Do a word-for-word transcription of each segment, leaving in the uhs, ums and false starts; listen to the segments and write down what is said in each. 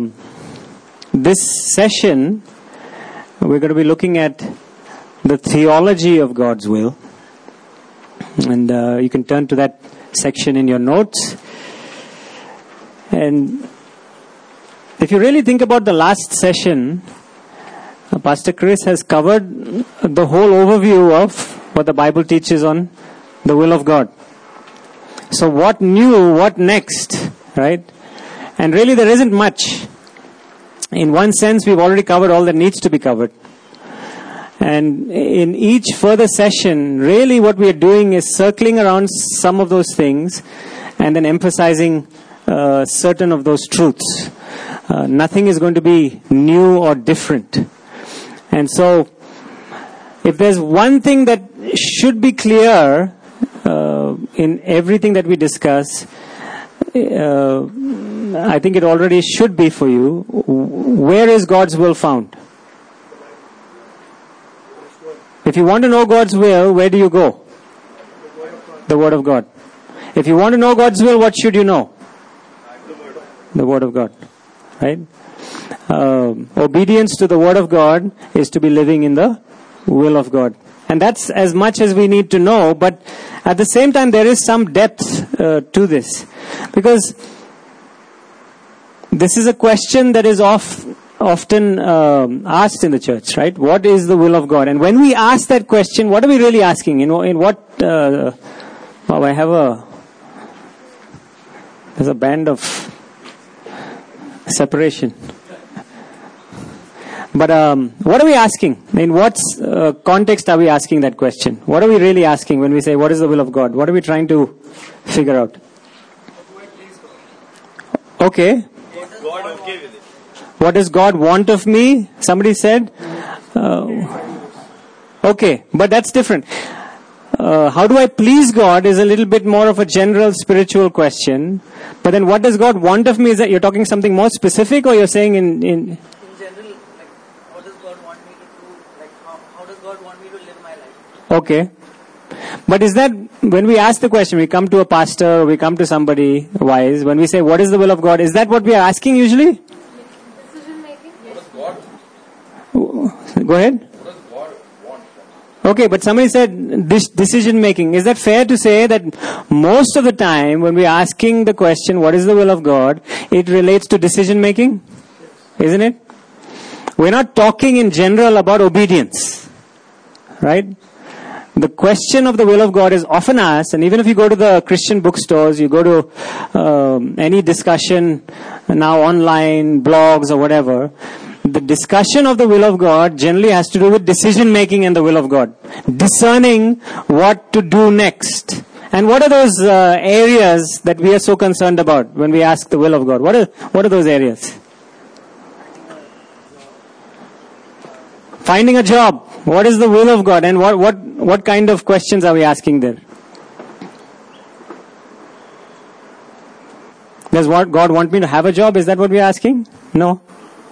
um, this session, we're going to be looking at the theology of God's will. And uh, you can turn to that section in your notes. And if you really think about the last session, uh, Pastor Chris has covered the whole overview of what the Bible teaches on the will of God. So what new, what next, right? And really there isn't much. In one sense, we've already covered all that needs to be covered. And in each further session, really what we are doing is circling around some of those things and then emphasizing uh, certain of those truths. Uh, nothing is going to be new or different. And so, if there's one thing that should be clear uh, in everything that we discuss, uh, I think it already should be for you. Where is God's will found? If you want to know God's will, where do you go? The Word of God. If you want to know God's will, what should you know? The Word of God. Right? Um, obedience to the Word of God is to be living in the will of God. And that's as much as we need to know, but at the same time there is some depth uh, to this. Because this is a question that is off, often um, asked in the church, right? What is the will of God? And when we ask that question, what are we really asking? In, in what... Uh, oh, I have a... There's a band of separation. But um, what are we asking? In what uh, context are we asking that question? What are we really asking when we say, what is the will of God? What are we trying to figure out? Okay. What does God want of me? Somebody said. Uh, okay, but that's different. Uh, how do I please God is a little bit more of a general spiritual question. But then what does God want of me? Is that you're talking something more specific, or you're saying in... in In general, like, what does God want me to do? Like, how, how does God want me to live my life? Okay. But is that, when we ask the question, we come to a pastor, or we come to somebody wise, when we say, what is the will of God? Is that what we are asking usually? Decision making? Yes. Go ahead. Okay, but somebody said this decision making. Is that fair to say that most of the time when we are asking the question, what is the will of God, it relates to decision making? Isn't it? We're not talking in general about obedience. Right? The question of the will of God is often asked, and even if you go to the Christian bookstores, you go to um, any discussion now online, blogs or whatever, the discussion of the will of God generally has to do with decision making and the will of God. Discerning what to do next. And what are those uh, areas that we are so concerned about when we ask the will of God? What are, what are those areas? Finding a job. What is the will of God? And what, what, what kind of questions are we asking there? Does what God want me to have a job? Is that what we are asking? No.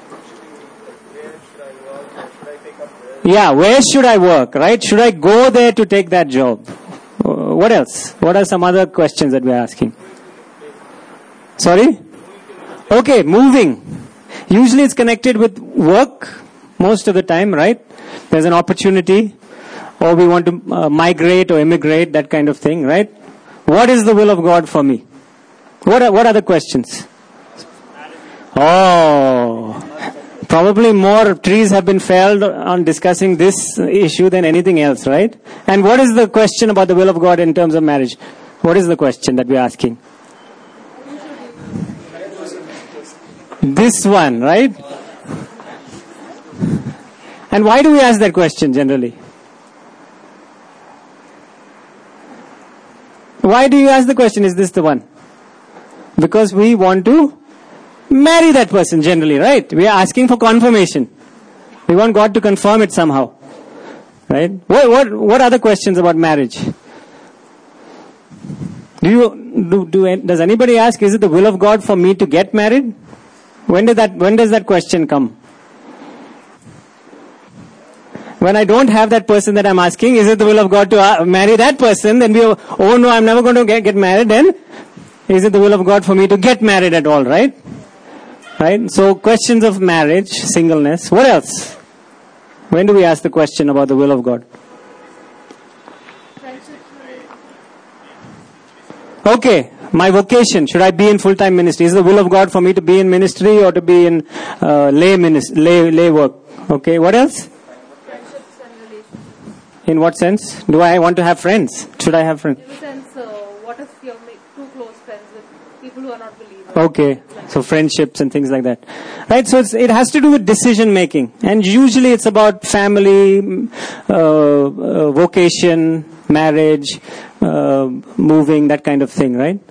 Yeah, where should I work, right? Should I go there to take that job? Uh, what else? What are some other questions that we're asking? Sorry? Okay, moving. Usually it's connected with work most of the time, right? There's an opportunity, or we want to uh, migrate or immigrate, that kind of thing, right? What is the will of God for me? What are, what are the questions? Oh... Probably more trees have been felled on discussing this issue than anything else, right? And what is the question about the will of God in terms of marriage? What is the question that we're asking? This one, right? And why do we ask that question generally? Why do you ask the question, is this the one? Because we want to marry that person generally, right? We are asking for confirmation. We want God to confirm it somehow. Right? What what what other questions about marriage? Do you do, do does anybody ask, is it the will of God for me to get married? When did that when does that question come? When I don't have that person that I'm asking, is it the will of God to uh, marry that person? Then we, oh no, I'm never going to get, get married. Then is it the will of God for me to get married at all, right? Right? So questions of marriage, singleness. What else? When do we ask the question about the will of God? Okay, my vocation. Should I be in full-time ministry? Is the will of God for me to be in ministry or to be in uh, lay, ministry, lay lay work? Okay, what else? Friendships and relationships. In what sense? Do I want to have friends? Should I have friends? In the sense, uh, what if you're make too close friends with people who are not believers? Okay, so friendships and things like that. Right, so it's, it has to do with decision making. And usually it's about family, uh, uh, vocation, marriage, uh, moving, that kind of thing, right?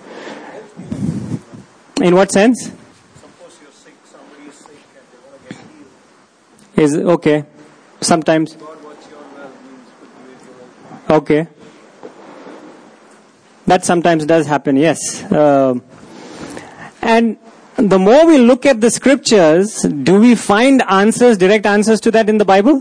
In what sense? Suppose you're sick, somebody is sick and they want to get healed. Is okay. Sometimes. God, what's your will means could be your Okay. That sometimes does happen, yes. Uh, and the more we look at the scriptures, do we find answers, direct answers to that in the Bible?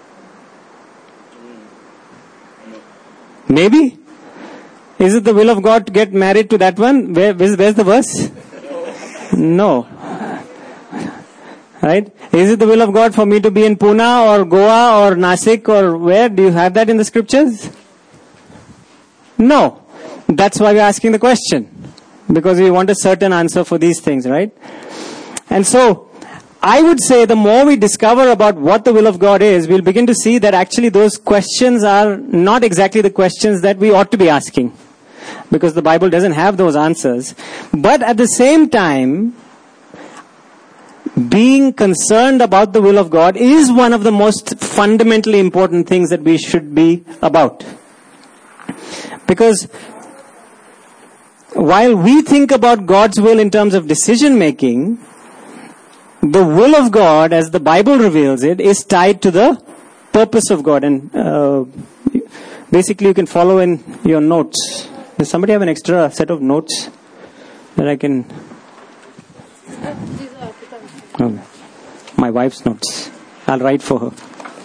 Maybe. Is it the will of God to get married to that one? Where, where's, where's the verse? No. Right? Is it the will of God for me to be in Pune or Goa or Nasik or where? Do you have that in the scriptures? No. That's why we're asking the question. Because we want a certain answer for these things, right? And so, I would say the more we discover about what the will of God is, we'll begin to see that actually those questions are not exactly the questions that we ought to be asking. Because the Bible doesn't have those answers. But at the same time, being concerned about the will of God is one of the most fundamentally important things that we should be about. Because while we think about God's will in terms of decision making, the will of God, as the Bible reveals it, is tied to the purpose of God. And uh, basically you can follow in your notes. Does somebody have an extra set of notes that I can... Okay. My wife's notes. I'll write for her.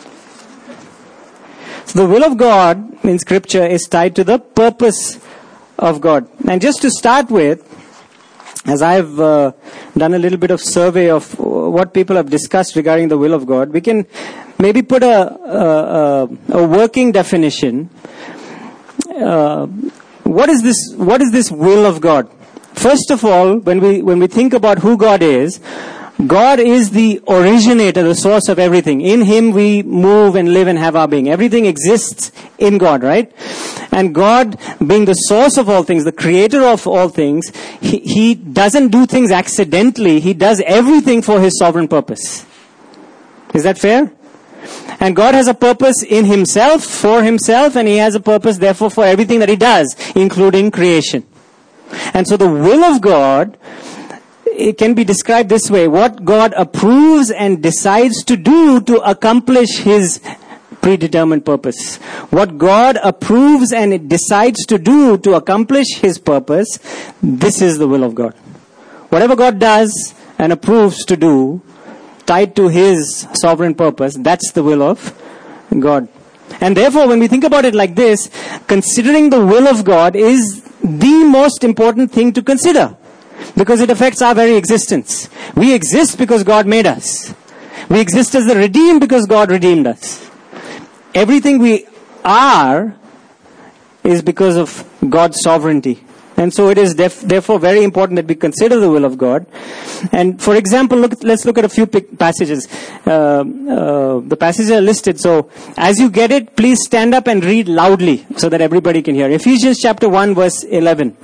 So the will of God in scripture is tied to the purpose of God. And just to start with, as I've uh, done a little bit of survey of what people have discussed regarding the will of God, we can maybe put a, a, a working definition. Uh, what is this? What is this will of God? First of all, when we when we think about who God is, God is the originator, the source of everything. In Him we move and live and have our being. Everything exists in God, right? And God, being the source of all things, the creator of all things, He, he doesn't do things accidentally. He does everything for His sovereign purpose. Is that fair? And God has a purpose in Himself, for Himself, and He has a purpose therefore for everything that He does, including creation. And so the will of God, it can be described this way: what God approves and decides to do to accomplish His predetermined purpose. What God approves and it decides to do to accomplish His purpose, this is the will of God. Whatever God does and approves to do, tied to His sovereign purpose, that's the will of God. And therefore, when we think about it like this, considering the will of God is the most important thing to consider. Because it affects our very existence. We exist because God made us. We exist as the redeemed because God redeemed us. Everything we are is because of God's sovereignty. And so it is def- therefore very important that we consider the will of God. And for example, look, let's look at a few pic- passages. Uh, uh, the passages are listed. So as you get it, please stand up and read loudly so that everybody can hear. Ephesians chapter one verse eleven.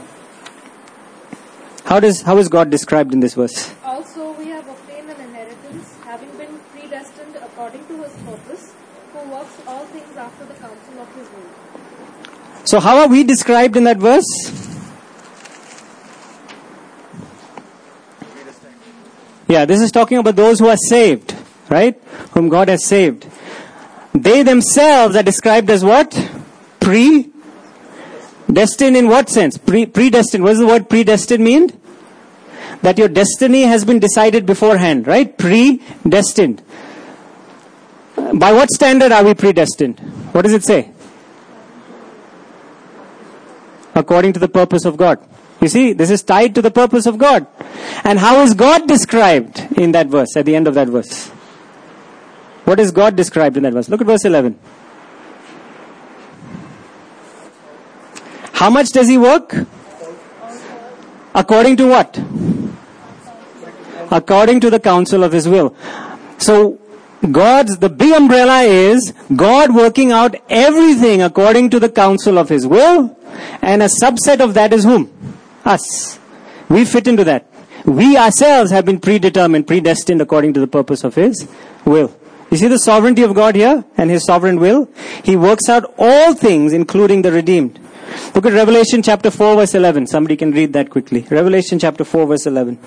How does how is God described in this verse? Also we have obtained an inheritance, having been predestined according to His purpose, who works all things after the counsel of His will. So how are we described in that verse? Yeah, this is talking about those who are saved, right? Whom God has saved. They themselves are described as what? Pre Destined in what sense? Pre- predestined. What does the word predestined mean? That your destiny has been decided beforehand, right? Predestined. By what standard are we predestined? What does it say? According to the purpose of God. You see, this is tied to the purpose of God. And how is God described in that verse, at the end of that verse? What is God described in that verse? Look at verse eleven. How much does he work? According to what? According to the counsel of his will. So, God's, the big umbrella is God working out everything according to the counsel of his will, and a subset of that is whom? Us. We fit into that. We ourselves have been predetermined, predestined according to the purpose of his will. You see the sovereignty of God here and his sovereign will? He works out all things, including the redeemed. Look at Revelation chapter four verse eleven. Somebody can read that quickly. Revelation chapter four verse eleven.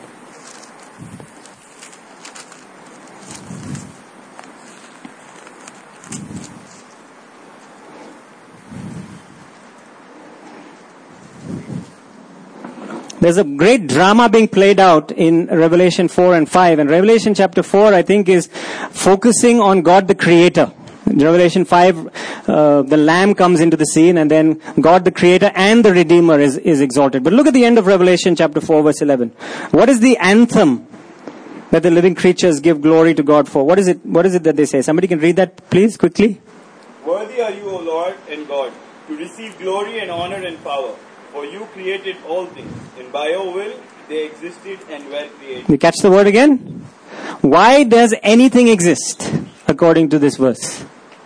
There's a great drama being played out in Revelation four and five. And Revelation chapter four, I think, is focusing on God the Creator. In Revelation five, uh, the Lamb comes into the scene, and then God the Creator and the Redeemer is, is exalted. But look at the end of Revelation chapter four verse eleven. What is the anthem that the living creatures give glory to God for? What is it, what is it that they say? Somebody can read that, please, quickly. Worthy are you, O Lord and God, to receive glory and honor and power. For you created all things, and by your will they existed and were created. You catch the word again? Why does anything exist, according to this verse?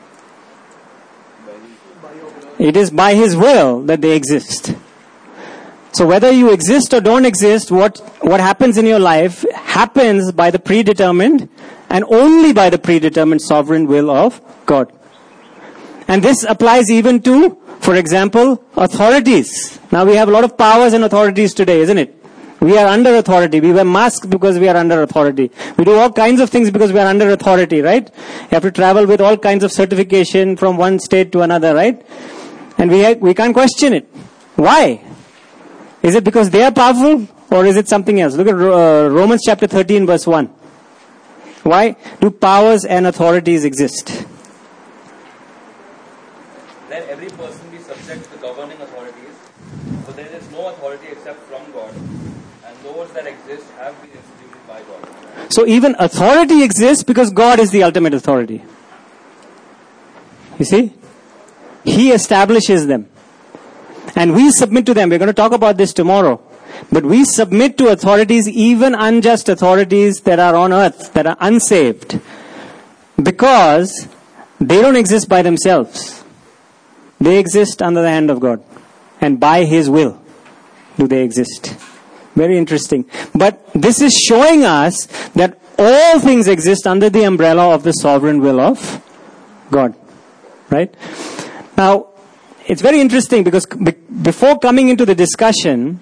It is by his will that they exist. So whether you exist or don't exist, what, what happens in your life happens by the predetermined and only by the predetermined sovereign will of God. And this applies even to, for example, authorities. Now we have a lot of powers and authorities today, isn't it? We are under authority. We wear masks because we are under authority. We do all kinds of things because we are under authority, right? You have to travel with all kinds of certification from one state to another, right? And we ha- we can't question it. Why? Is it because they are powerful, or is it something else? Look at uh, Romans chapter thirteen verse one. Why do powers and authorities exist? Let every person be subject to the governing authorities, for there is no authority except from God, and those that exist have been instituted by God. So even authority exists because God is the ultimate authority. You see? He establishes them. And we submit to them. We're going to talk about this tomorrow. But we submit to authorities, even unjust authorities that are on earth, that are unsaved, because they don't exist by themselves. They exist under the hand of God. And by his will do they exist. Very interesting. But this is showing us that all things exist under the umbrella of the sovereign will of God. Right? Now, it's very interesting because be- before coming into the discussion,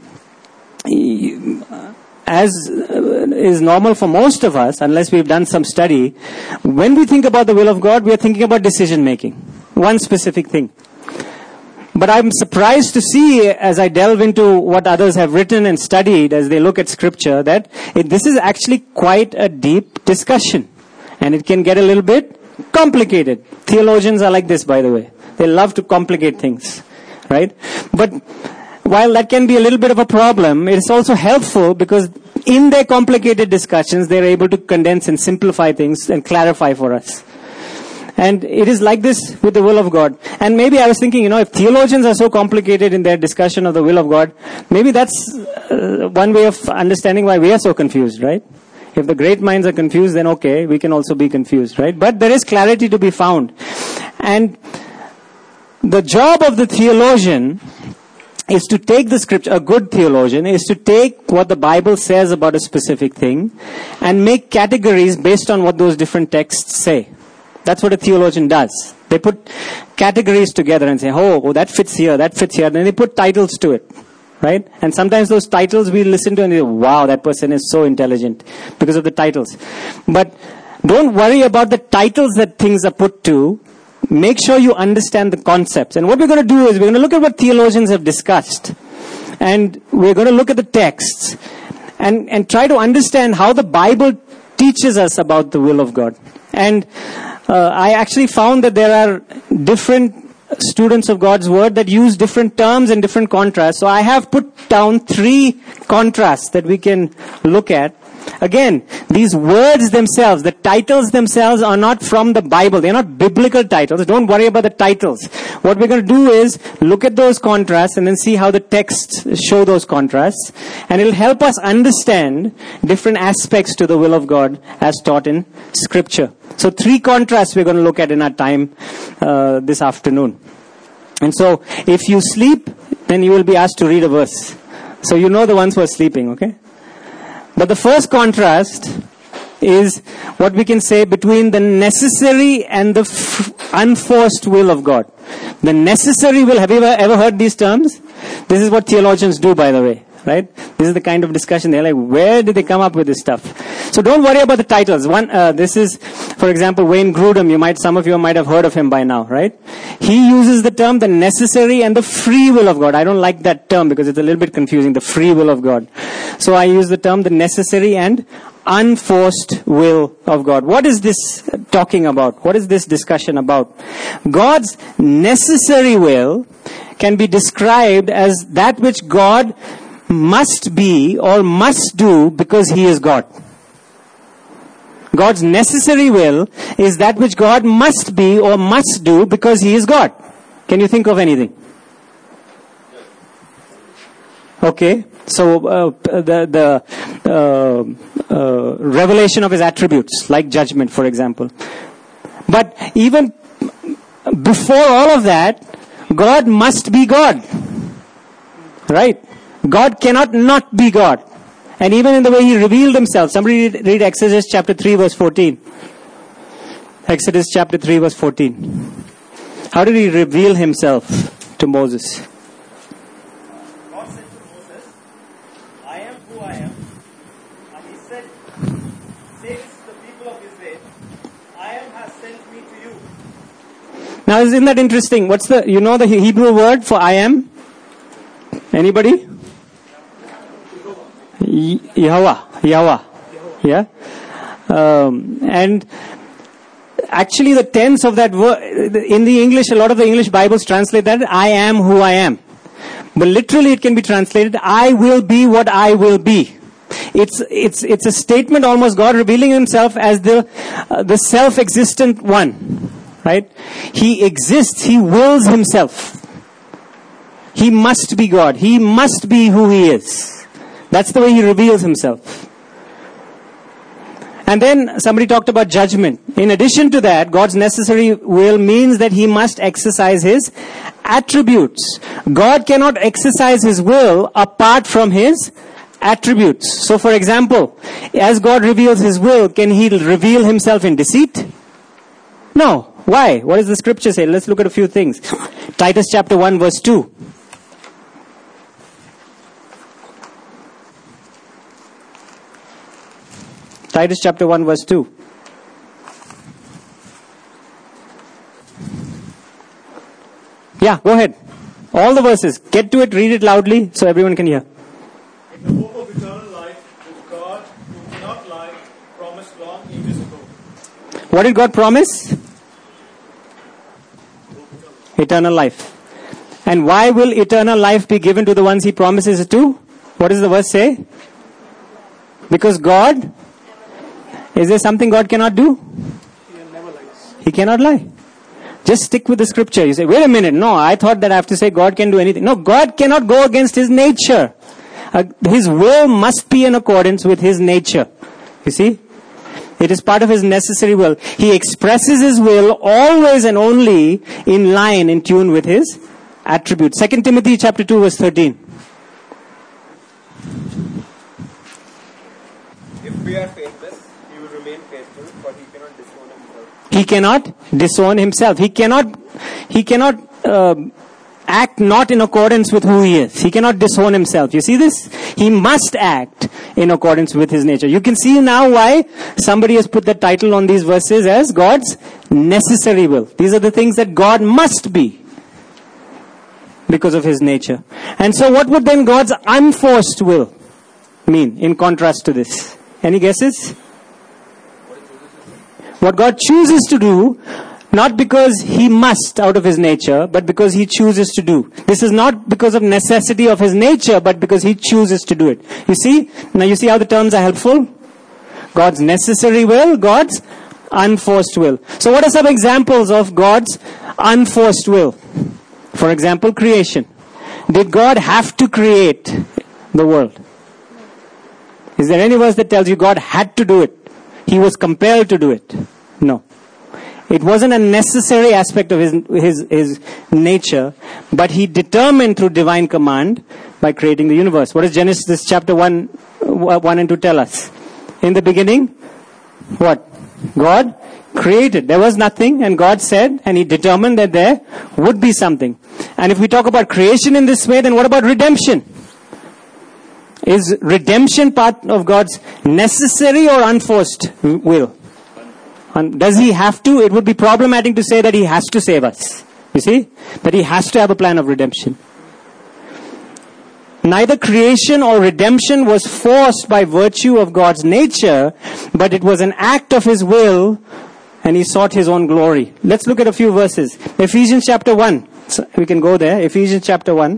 as is normal for most of us, unless we've done some study, when we think about the will of God, we are thinking about decision making. One specific thing. But I'm surprised to see, as I delve into what others have written and studied as they look at scripture, that it, this is actually quite a deep discussion. And it can get a little bit complicated. Theologians are like this, by the way. They love to complicate things. Right? But while that can be a little bit of a problem, it's also helpful because in their complicated discussions, they're able to condense and simplify things and clarify for us. And it is like this with the will of God. And maybe I was thinking, you know, if theologians are so complicated in their discussion of the will of God, maybe that's uh, one way of understanding why we are so confused, right? If the great minds are confused, then okay, we can also be confused, right? But there is clarity to be found. And the job of the theologian is to take the scripture, a good theologian is to take what the Bible says about a specific thing and make categories based on what those different texts say. That's what a theologian does. They put categories together and say, oh, oh, that fits here, that fits here. And then they put titles to it. Right? And sometimes those titles we listen to and we say, wow, that person is so intelligent because of the titles. But don't worry about the titles that things are put to. Make sure you understand the concepts. And what we're going to do is we're going to look at what theologians have discussed. And we're going to look at the texts and, and try to understand how the Bible teaches us about the will of God. And uh, I actually found that there are different students of God's Word that use different terms and different contrasts. So I have put down three contrasts that we can look at. Again, these words themselves, the titles themselves are not from the Bible. They're not biblical titles. Don't worry about the titles. What we're going to do is look at those contrasts and then see how the texts show those contrasts. And it'll help us understand different aspects to the will of God as taught in Scripture. So three contrasts we're going to look at in our time uh, this afternoon. And so if you sleep, then you will be asked to read a verse. So you know the ones who are sleeping, okay? But the first contrast is what we can say between the necessary and the f- unforced will of God. The necessary will, have you ever, ever heard these terms? This is what theologians do, by the way, right? This is the kind of discussion. They're like, where did they come up with this stuff? So don't worry about the titles. One, uh, this is, for example, Wayne Grudem. You might, some of you might have heard of him by now, right? He uses the term the necessary and the free will of God. I don't like that term because it's a little bit confusing, the free will of God. So I use the term the necessary and unforced will of God. What is this talking about? What is this discussion about? God's necessary will can be described as that which God must be or must do because He is God. God's necessary will is that which God must be or must do because He is God. Can you think of anything? Okay, so uh, the the uh, uh, revelation of His attributes, like judgment, for example. But even before all of that, God must be God. Right? God cannot not be God. And even in the way He revealed Himself. Somebody read, read Exodus chapter three verse fourteen. Exodus chapter three verse fourteen. How did He reveal Himself to Moses? God said to Moses, I am who I am. And He said, say this to the people of Israel, I am has sent me to you. Now isn't that interesting? What's the, you know the Hebrew word for I am? Anybody? Yahweh, Yahweh, yeah, um, and actually the tense of that word in the English, a lot of the English Bibles translate that I am who I am, but literally it can be translated I will be what I will be. It's it's it's a statement, almost God revealing Himself as the uh, the self-existent one, right? He exists. He wills Himself. He must be God. He must be who He is. That's the way He reveals Himself. And then somebody talked about judgment. In addition to that, God's necessary will means that He must exercise His attributes. God cannot exercise His will apart from His attributes. So for example, as God reveals His will, can He reveal Himself in deceit? No. Why? What does the scripture say? Let's look at a few things. Titus chapter one verse two. Titus chapter one verse two. Yeah, go ahead. All the verses. Get to it, read it loudly so everyone can hear. In the hope of eternal life, which God, who cannot lie, promised long ages ago. What did God promise? Eternal life. And why will eternal life be given to the ones He promises it to? What does the verse say? Because God... Is there something God cannot do? He never lies. He cannot lie. Just stick with the scripture. You say, wait a minute. No, I thought that I have to say God can do anything. No, God cannot go against His nature. Uh, his will must be in accordance with His nature. You see? It is part of His necessary will. He expresses His will always and only in line, in tune with His attributes. Second Timothy chapter two verse thirteen. If we are faithless, He will remain faithful, for He cannot disown Himself. He cannot disown Himself. He cannot, he cannot uh, act not in accordance with who He is. He cannot disown Himself. You see this? He must act in accordance with His nature. You can see now why somebody has put the title on these verses as God's necessary will. These are the things that God must be because of His nature. And so what would then God's unforced will mean in contrast to this? Any guesses? What God chooses to do Not because he must out of his nature, but because he chooses to do. This is not because of necessity of his nature, but because he chooses to do it. You see? Now you see how the terms are helpful? God's necessary will, God's unforced will. So what are some examples of God's unforced will? For example, creation. Did God have to create the world? Is there any verse that tells you God had to do it? He was compelled to do it? No. It wasn't a necessary aspect of his, his, his nature, but he determined through divine command by creating the universe. What does Genesis chapter one, one and two tell us? In the beginning, what? God created. There was nothing, and God said, and he determined that there would be something. And if we talk about creation in this way, then what about redemption? Is redemption part of God's necessary or unforced will? And does he have to? It would be problematic to say that he has to save us. You see? But he has to have a plan of redemption. Neither creation or redemption was forced by virtue of God's nature, but it was an act of his will, and he sought his own glory. Let's look at a few verses. Ephesians chapter one. So we can go there. Ephesians chapter one.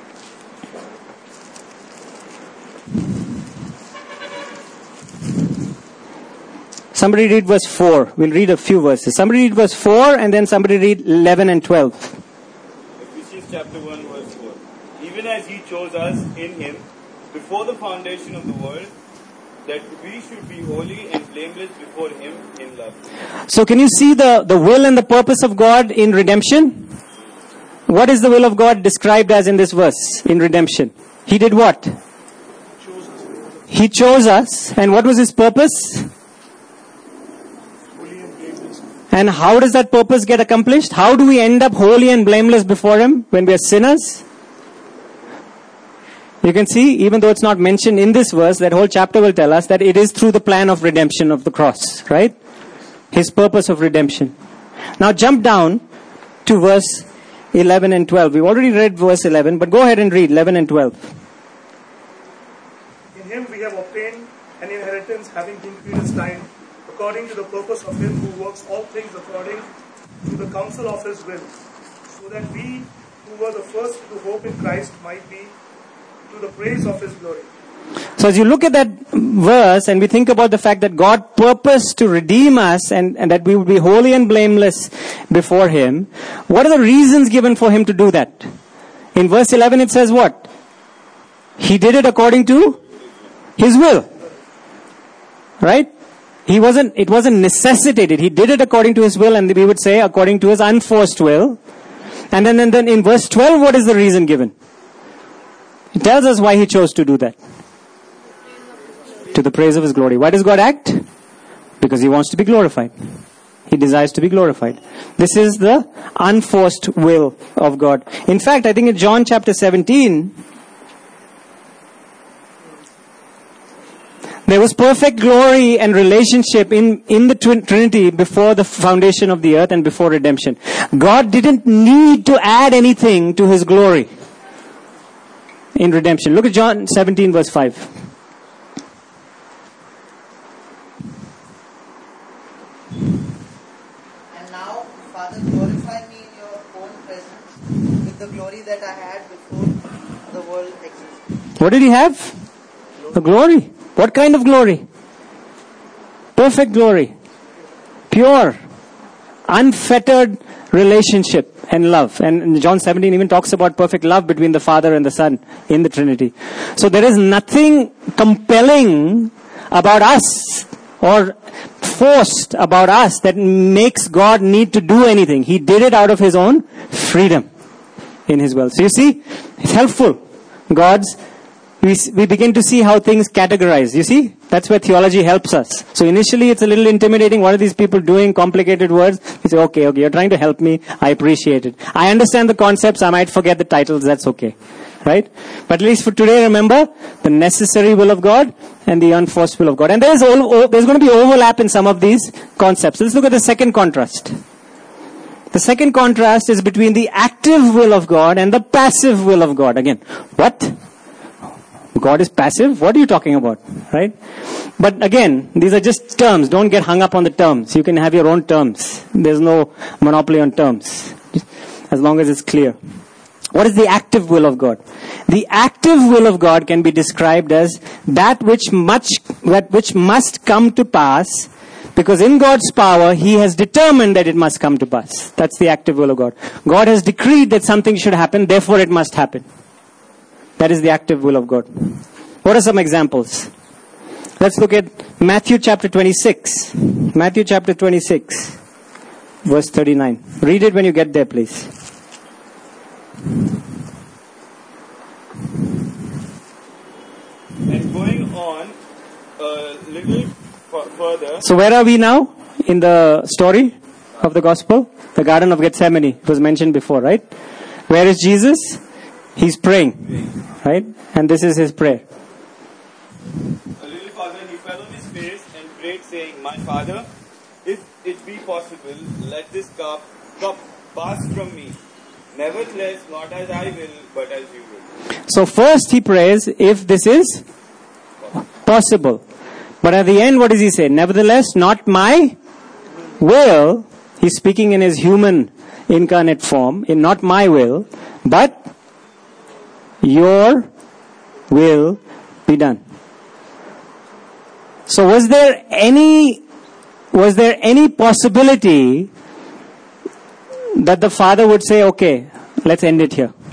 Somebody read verse four. We'll read a few verses. Somebody read verse four, and then somebody read eleven and twelve. Ephesians chapter one verse four. Even as he chose us in him before the foundation of the world, that we should be holy and blameless before him in love. So can you see the, the will and the purpose of God in redemption? What is the will of God described as in this verse, in redemption? He did what? He chose us. And what was his purpose? And how does that purpose get accomplished? How do we end up holy and blameless before him when we are sinners? You can see, even though it's not mentioned in this verse, that whole chapter will tell us that it is through the plan of redemption of the cross, right? His purpose of redemption. Now jump down to verse eleven and twelve. We've already read verse eleven, but go ahead and read eleven and twelve. In him we have obtained an inheritance, having been predestined according to the purpose of him who works all things according to the counsel of his will, so that we who were the first to hope in Christ might be to the praise of his glory. So as you look at that verse and we think about the fact that God purposed to redeem us and, and that we would be holy and blameless before him, what are the reasons given for him to do that? In verse eleven it says what? He did it according to his will. Right? He wasn't, it wasn't necessitated. He did it according to his will, and we would say according to his unforced will. And then, and then in verse twelve, what is the reason given? It tells us why he chose to do that. To the praise of his glory. Why does God act? Because he wants to be glorified. He desires to be glorified. This is the unforced will of God. In fact, I think in John chapter seventeen, there was perfect glory and relationship in, in the twin, Trinity before the foundation of the earth and before redemption. God didn't need to add anything to his glory in redemption. Look at John seventeen verse five. And now, Father, glorify me in your own presence with the glory that I had before the world existed. What did he have? The glory. What kind of glory? Perfect glory. Pure. Unfettered relationship and love. And John seventeen even talks about perfect love between the Father and the Son in the Trinity. So there is nothing compelling about us or forced about us that makes God need to do anything. He did it out of his own freedom in his will. So you see, it's helpful. God's We, we begin to see how things categorize. You see? That's where theology helps us. So initially it's a little intimidating. What are these people doing? Complicated words. You say, okay, okay, you're trying to help me. I appreciate it. I understand the concepts. I might forget the titles. That's okay. Right? But at least for today, remember the necessary will of God and the unforced will of God. And there's, all, there's going to be overlap in some of these concepts. Let's look at the second contrast. The second contrast is between the active will of God and the passive will of God. Again, what? God is passive? What are you talking about? Right? But again, these are just terms. Don't get hung up on the terms. You can have your own terms. There's no monopoly on terms. As long as it's clear. What is the active will of God? The active will of God can be described as that which much, that which must come to pass, because in God's power, He has determined that it must come to pass. That's the active will of God. God has decreed that something should happen, therefore it must happen. That is the active will of God. What are some examples? Let's look at Matthew chapter twenty-six. Matthew chapter twenty-six, verse thirty-nine. Read it when you get there, please. And going on a little f- further. So where are we now in the story of the gospel? The Garden of Gethsemane. It was mentioned before, right? Where is Jesus? He's praying, right? And this is his prayer. A little further, he fell on his face and prayed, saying, My Father, if it be possible, let this cup, cup pass from me. Nevertheless, not as I will, but as you will. So first he prays, if this is possible. But at the end, what does he say? Nevertheless, not my will. He's speaking in his human incarnate form, in not my will, but your will be done. So was there any, was there any possibility that the Father would say, okay, let's end it here?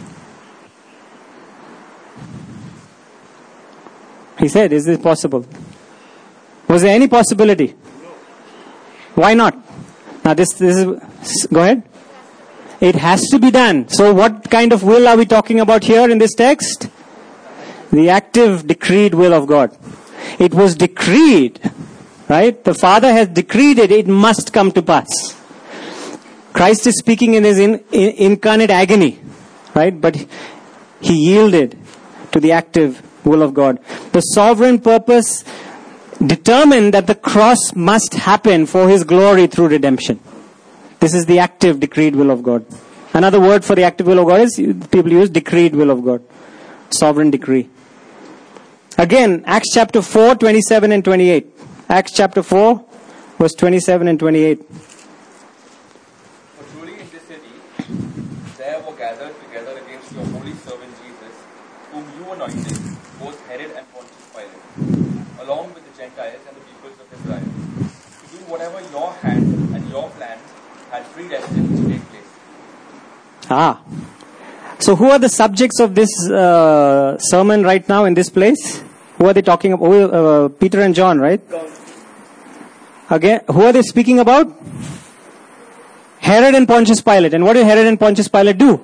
He said, is this possible? Was there any possibility? Why not? Now this, this is, go ahead. It has to be done. So what kind of will are we talking about here in this text? The active decreed will of God. It was decreed, right? The Father has decreed it, it must come to pass. Christ is speaking in his in, in, incarnate agony, right? But he yielded to the active will of God. The sovereign purpose determined that the cross must happen for his glory through redemption. This is the active decreed will of God. Another word for the active will of God is, people use decreed will of God. Sovereign decree. Again, Acts chapter four, twenty-seven and twenty-eight. Acts chapter four, verse twenty-seven and twenty-eight. For truly in this city, there were gathered together against your holy servant Jesus, whom you anointed, both Herod and Pontius Pilate, along with the Gentiles and the peoples of Israel, to do whatever your hand and your plans had predestined to take place. Ah. So who are the subjects of this uh, sermon right now in this place? Who are they talking about? Oh, uh, Peter and John, right? Again, who are they speaking about? Herod and Pontius Pilate. And what did Herod and Pontius Pilate do?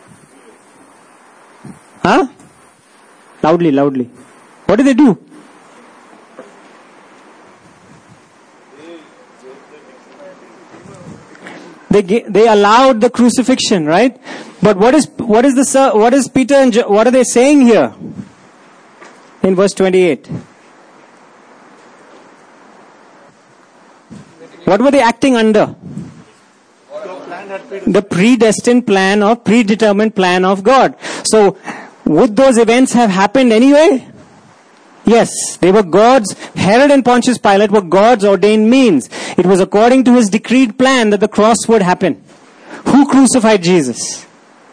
Huh? Loudly, loudly. What did they do? They they allowed the crucifixion, right? But what is what is the what is Peter and John, what are they saying here? In verse twenty-eight. What were they acting under? The predestined plan of, predetermined plan of God. So, would those events have happened anyway? Yes, they were God's, Herod and Pontius Pilate were God's ordained means. It was according to his decreed plan that the cross would happen. Who crucified Jesus?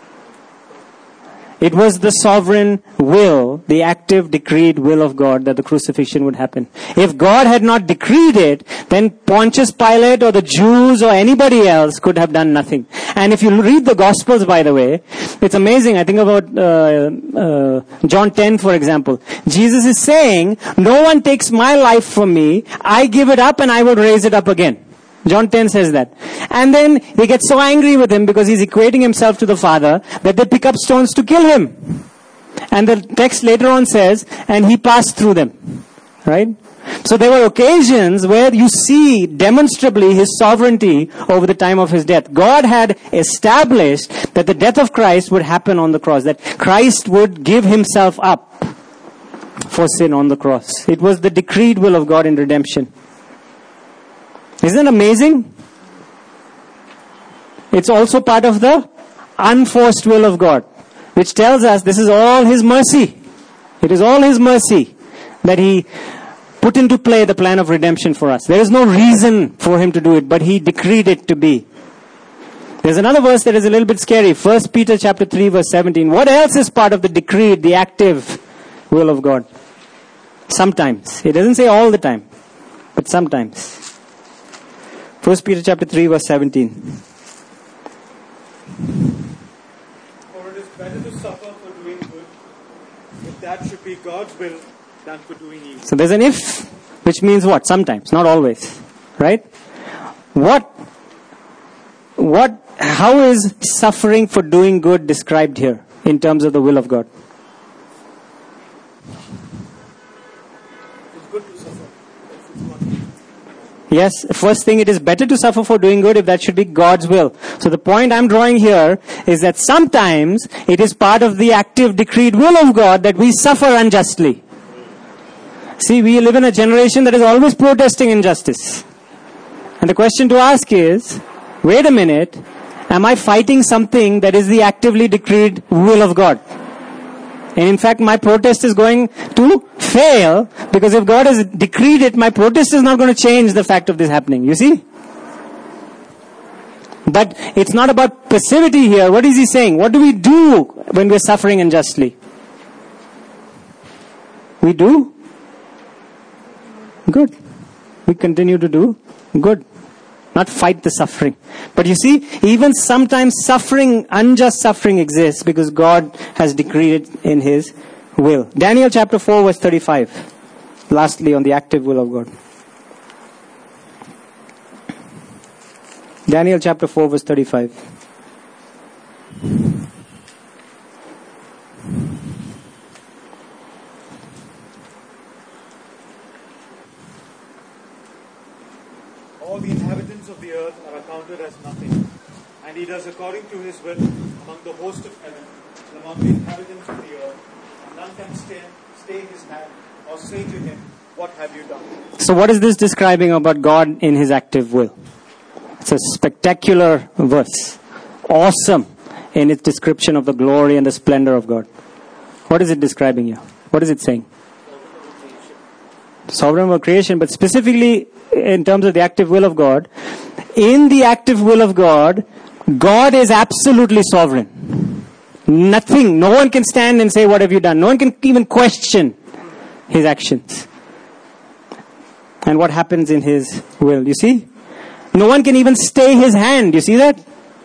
It was the sovereign will, the active decreed will of God that the crucifixion would happen. If God had not decreed it, then Pontius Pilate or the Jews or anybody else could have done nothing. And if you read the Gospels, by the way, it's amazing. I think about uh, uh, John ten, for example. Jesus is saying, no one takes my life from me. I give it up and I will raise it up again. John ten says that. And then they get so angry with him because he's equating himself to the Father that they pick up stones to kill him. And the text later on says, and he passed through them. Right? So there were occasions where you see demonstrably his sovereignty over the time of his death. God had established that the death of Christ would happen on the cross. That Christ would give himself up for sin on the cross. It was the decreed will of God in redemption. Isn't it amazing? It's also part of the unforced will of God, which tells us this is all his mercy. It is all His mercy that He put into play the plan of redemption for us. There is no reason for Him to do it, but He decreed it to be. There's another verse that is a little bit scary. First Peter chapter three verse seventeen. What else is part of the decreed, the active will of God? Sometimes. It doesn't say all the time, but sometimes. First Peter chapter three verse seventeen. For it is better to suffer for doing good, if that should be God's will, than for doing evil. So there's an if, which means what? Sometimes, not always. Right? What, what, how is suffering for doing good described here in terms of the will of God? It's good to suffer. If it's not. Yes, first thing, it is better to suffer for doing good if that should be God's will. So the point I'm drawing here is that sometimes it is part of the active decreed will of God that we suffer unjustly. See, we live in a generation that is always protesting injustice. And the question to ask is, wait a minute, am I fighting something that is the actively decreed will of God? And in fact, my protest is going to fail, because if God has decreed it, my protest is not going to change the fact of this happening. You see? But it's not about passivity here. What is He saying? What do we do when we're suffering unjustly? We do good. We continue to do good. Not fight the suffering. But you see, even sometimes suffering, unjust suffering exists because God has decreed it in His will. Daniel chapter four verse thirty-five. Lastly, on the active will of God. Daniel chapter four verse thirty-five. All the inhabitants of the earth are accounted as nothing, and He does according to His will among the host of heaven and among the inhabitants of the earth, and none can stay, stay His hand or say to Him, what have you done? So what is this describing about God in His active will? It's a spectacular verse. Awesome in its description of the glory and the splendor of God. What is it describing here? What is it saying? Sovereign over creation, but specifically in terms of the active will of God. In the active will of God, God is absolutely sovereign. Nothing, no one can stand and say, what have you done? No one can even question His actions. And what happens in His will, you see? No one can even stay His hand, you see that?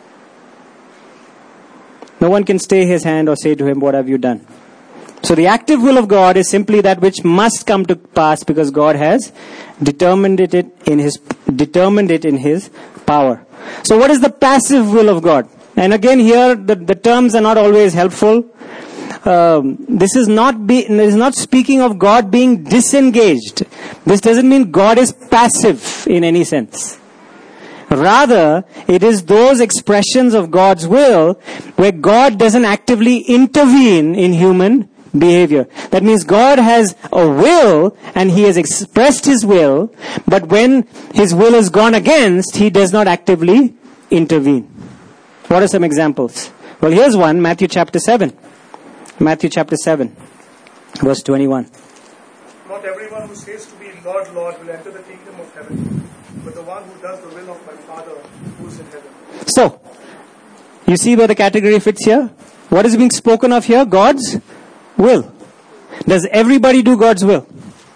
No one can stay His hand or say to Him, what have you done? So the active will of God is simply that which must come to pass because God has determined it in His determined it in His power. So what is the passive will of God? And again here the, the terms are not always helpful. Um, this is not be this is not speaking of God being disengaged. This doesn't mean God is passive in any sense. Rather, it is those expressions of God's will where God doesn't actively intervene in human behavior. That means God has a will and He has expressed His will, but when His will is gone against, He does not actively intervene. What are some examples? Well, here's one, Matthew chapter seven. Matthew chapter seven, verse twenty-one. Not everyone who says to me, Lord, Lord, will enter the kingdom of heaven, but the one who does the will of my Father who is in heaven. So, you see where the category fits here? What is being spoken of here? God's will. Does everybody do God's will?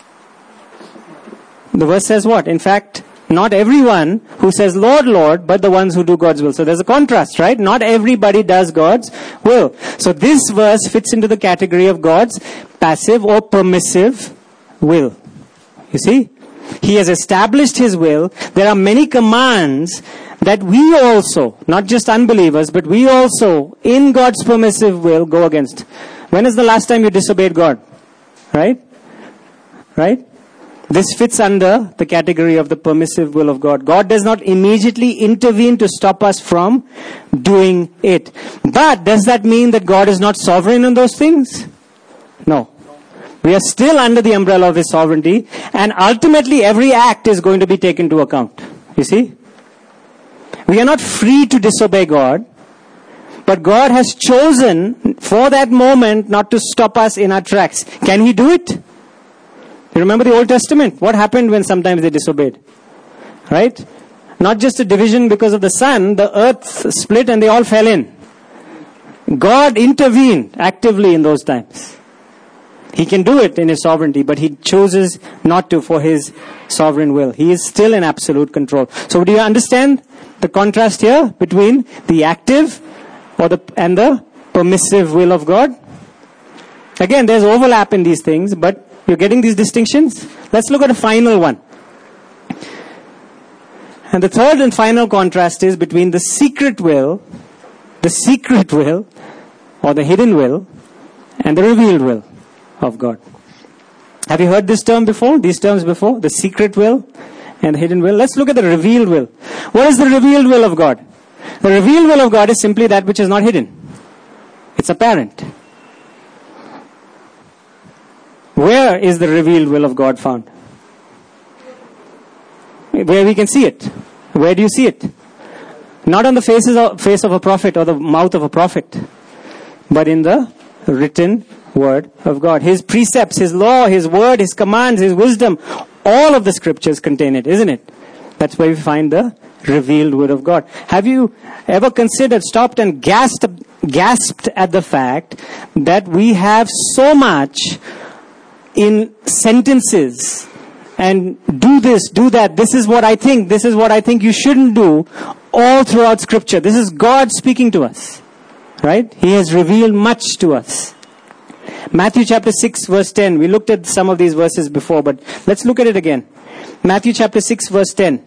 The verse says what? In fact, not everyone who says Lord, Lord, but the ones who do God's will. So there's a contrast, right? Not everybody does God's will. So this verse fits into the category of God's passive or permissive will. You see? He has established His will. There are many commands that we also, not just unbelievers, but we also, in God's permissive will, go against. When is the last time you disobeyed God? Right? Right? This fits under the category of the permissive will of God. God does not immediately intervene to stop us from doing it. But does that mean that God is not sovereign in those things? No. We are still under the umbrella of His sovereignty, and ultimately every act is going to be taken into account. You see? We are not free to disobey God, But God has chosen for that moment not to stop us in our tracks. Can He do it? You remember the Old Testament? What happened when sometimes they disobeyed? Right? Not just a division because of the sun, the earth split and they all fell in. God intervened actively in those times. He can do it in His sovereignty, but He chooses not to for His sovereign will. He is still in absolute control. So do you understand the contrast here between the active or the and the permissive will of God? Again, there's overlap in these things, but you're getting these distinctions? Let's look at a final one. And the third and final contrast is between the secret will, the secret will, or the hidden will, and the revealed will of God. Have you heard this term before? These terms before? The secret will and the hidden will. Let's look at the revealed will. What is the revealed will of God? The revealed will of God is simply that which is not hidden. It's apparent. Where is the revealed will of God found? Where we can see it. Where do you see it? Not on the faces of, face of a prophet or the mouth of a prophet, but in the written word of God. His precepts, His law, His word, His commands, His wisdom, all of the scriptures contain it, isn't it? That's where we find the revealed word of God. Have you ever considered, stopped and gasped, gasped at the fact that we have so much in sentences and do this, do that, this is what I think, this is what I think you shouldn't do, all throughout scripture. This is God speaking to us, right? He has revealed much to us. Matthew chapter six verse ten. We looked at some of these verses before, but let's look at it again. Matthew chapter six verse ten.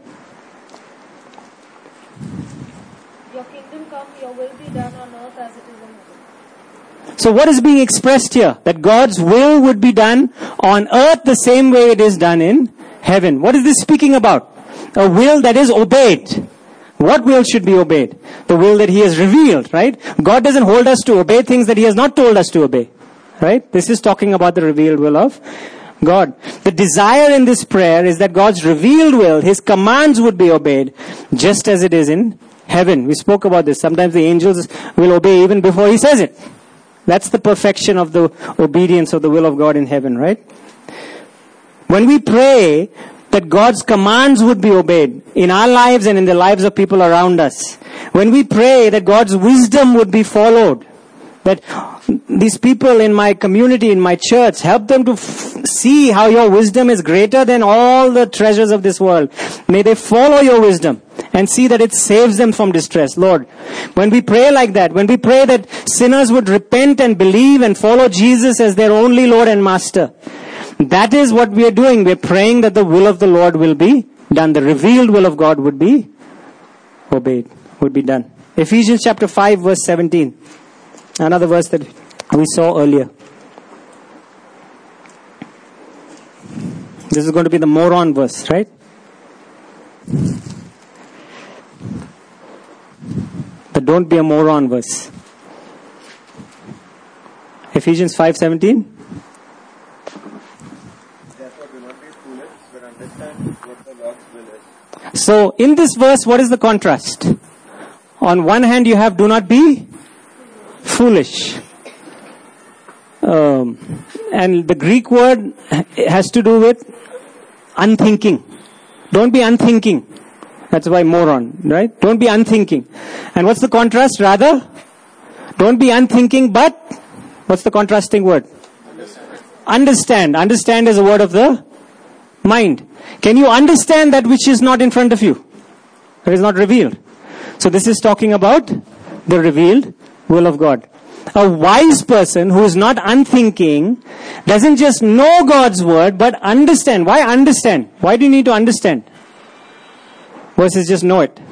Your kingdom come, your will be done on earth as it is in heaven. So what is being expressed here? That God's will would be done on earth the same way it is done in heaven. What is this speaking about? A will that is obeyed. What will should be obeyed? The will that He has revealed, right? God doesn't hold us to obey things that He has not told us to obey. Right? This is talking about the revealed will of God. The desire in this prayer is that God's revealed will, His commands would be obeyed just as it is in heaven. We spoke about this. Sometimes the angels will obey even before He says it. That's the perfection of the obedience of the will of God in heaven, right? When we pray that God's commands would be obeyed in our lives and in the lives of people around us, when we pray that God's wisdom would be followed, that these people in my community, in my church, help them to f- see how your wisdom is greater than all the treasures of this world. May they follow your wisdom and see that it saves them from distress. Lord, when we pray like that, when we pray that sinners would repent and believe and follow Jesus as their only Lord and Master, that is what we are doing. We are praying that the will of the Lord will be done. The revealed will of God would be obeyed, would be done. Ephesians chapter five verse seventeen. Another verse that we saw earlier. This is going to be the moron verse, right? The don't be a moron verse. Ephesians five seventeen. Therefore do not be foolish, but understand what the Lord's will is. So in this verse, what is the contrast? On one hand, you have do not be foolish. Um, and the Greek word has to do with unthinking. Don't be unthinking. That's why moron, right? Don't be unthinking. And what's the contrast? Rather, don't be unthinking, but what's the contrasting word? Understand. Understand. Understand is a word of the mind. Can you understand that which is not in front of you? That is not revealed. So this is talking about the revealed will of God. A wise person who is not unthinking doesn't just know God's word, but understand. Why understand? Why do you need to understand? Versus just know it.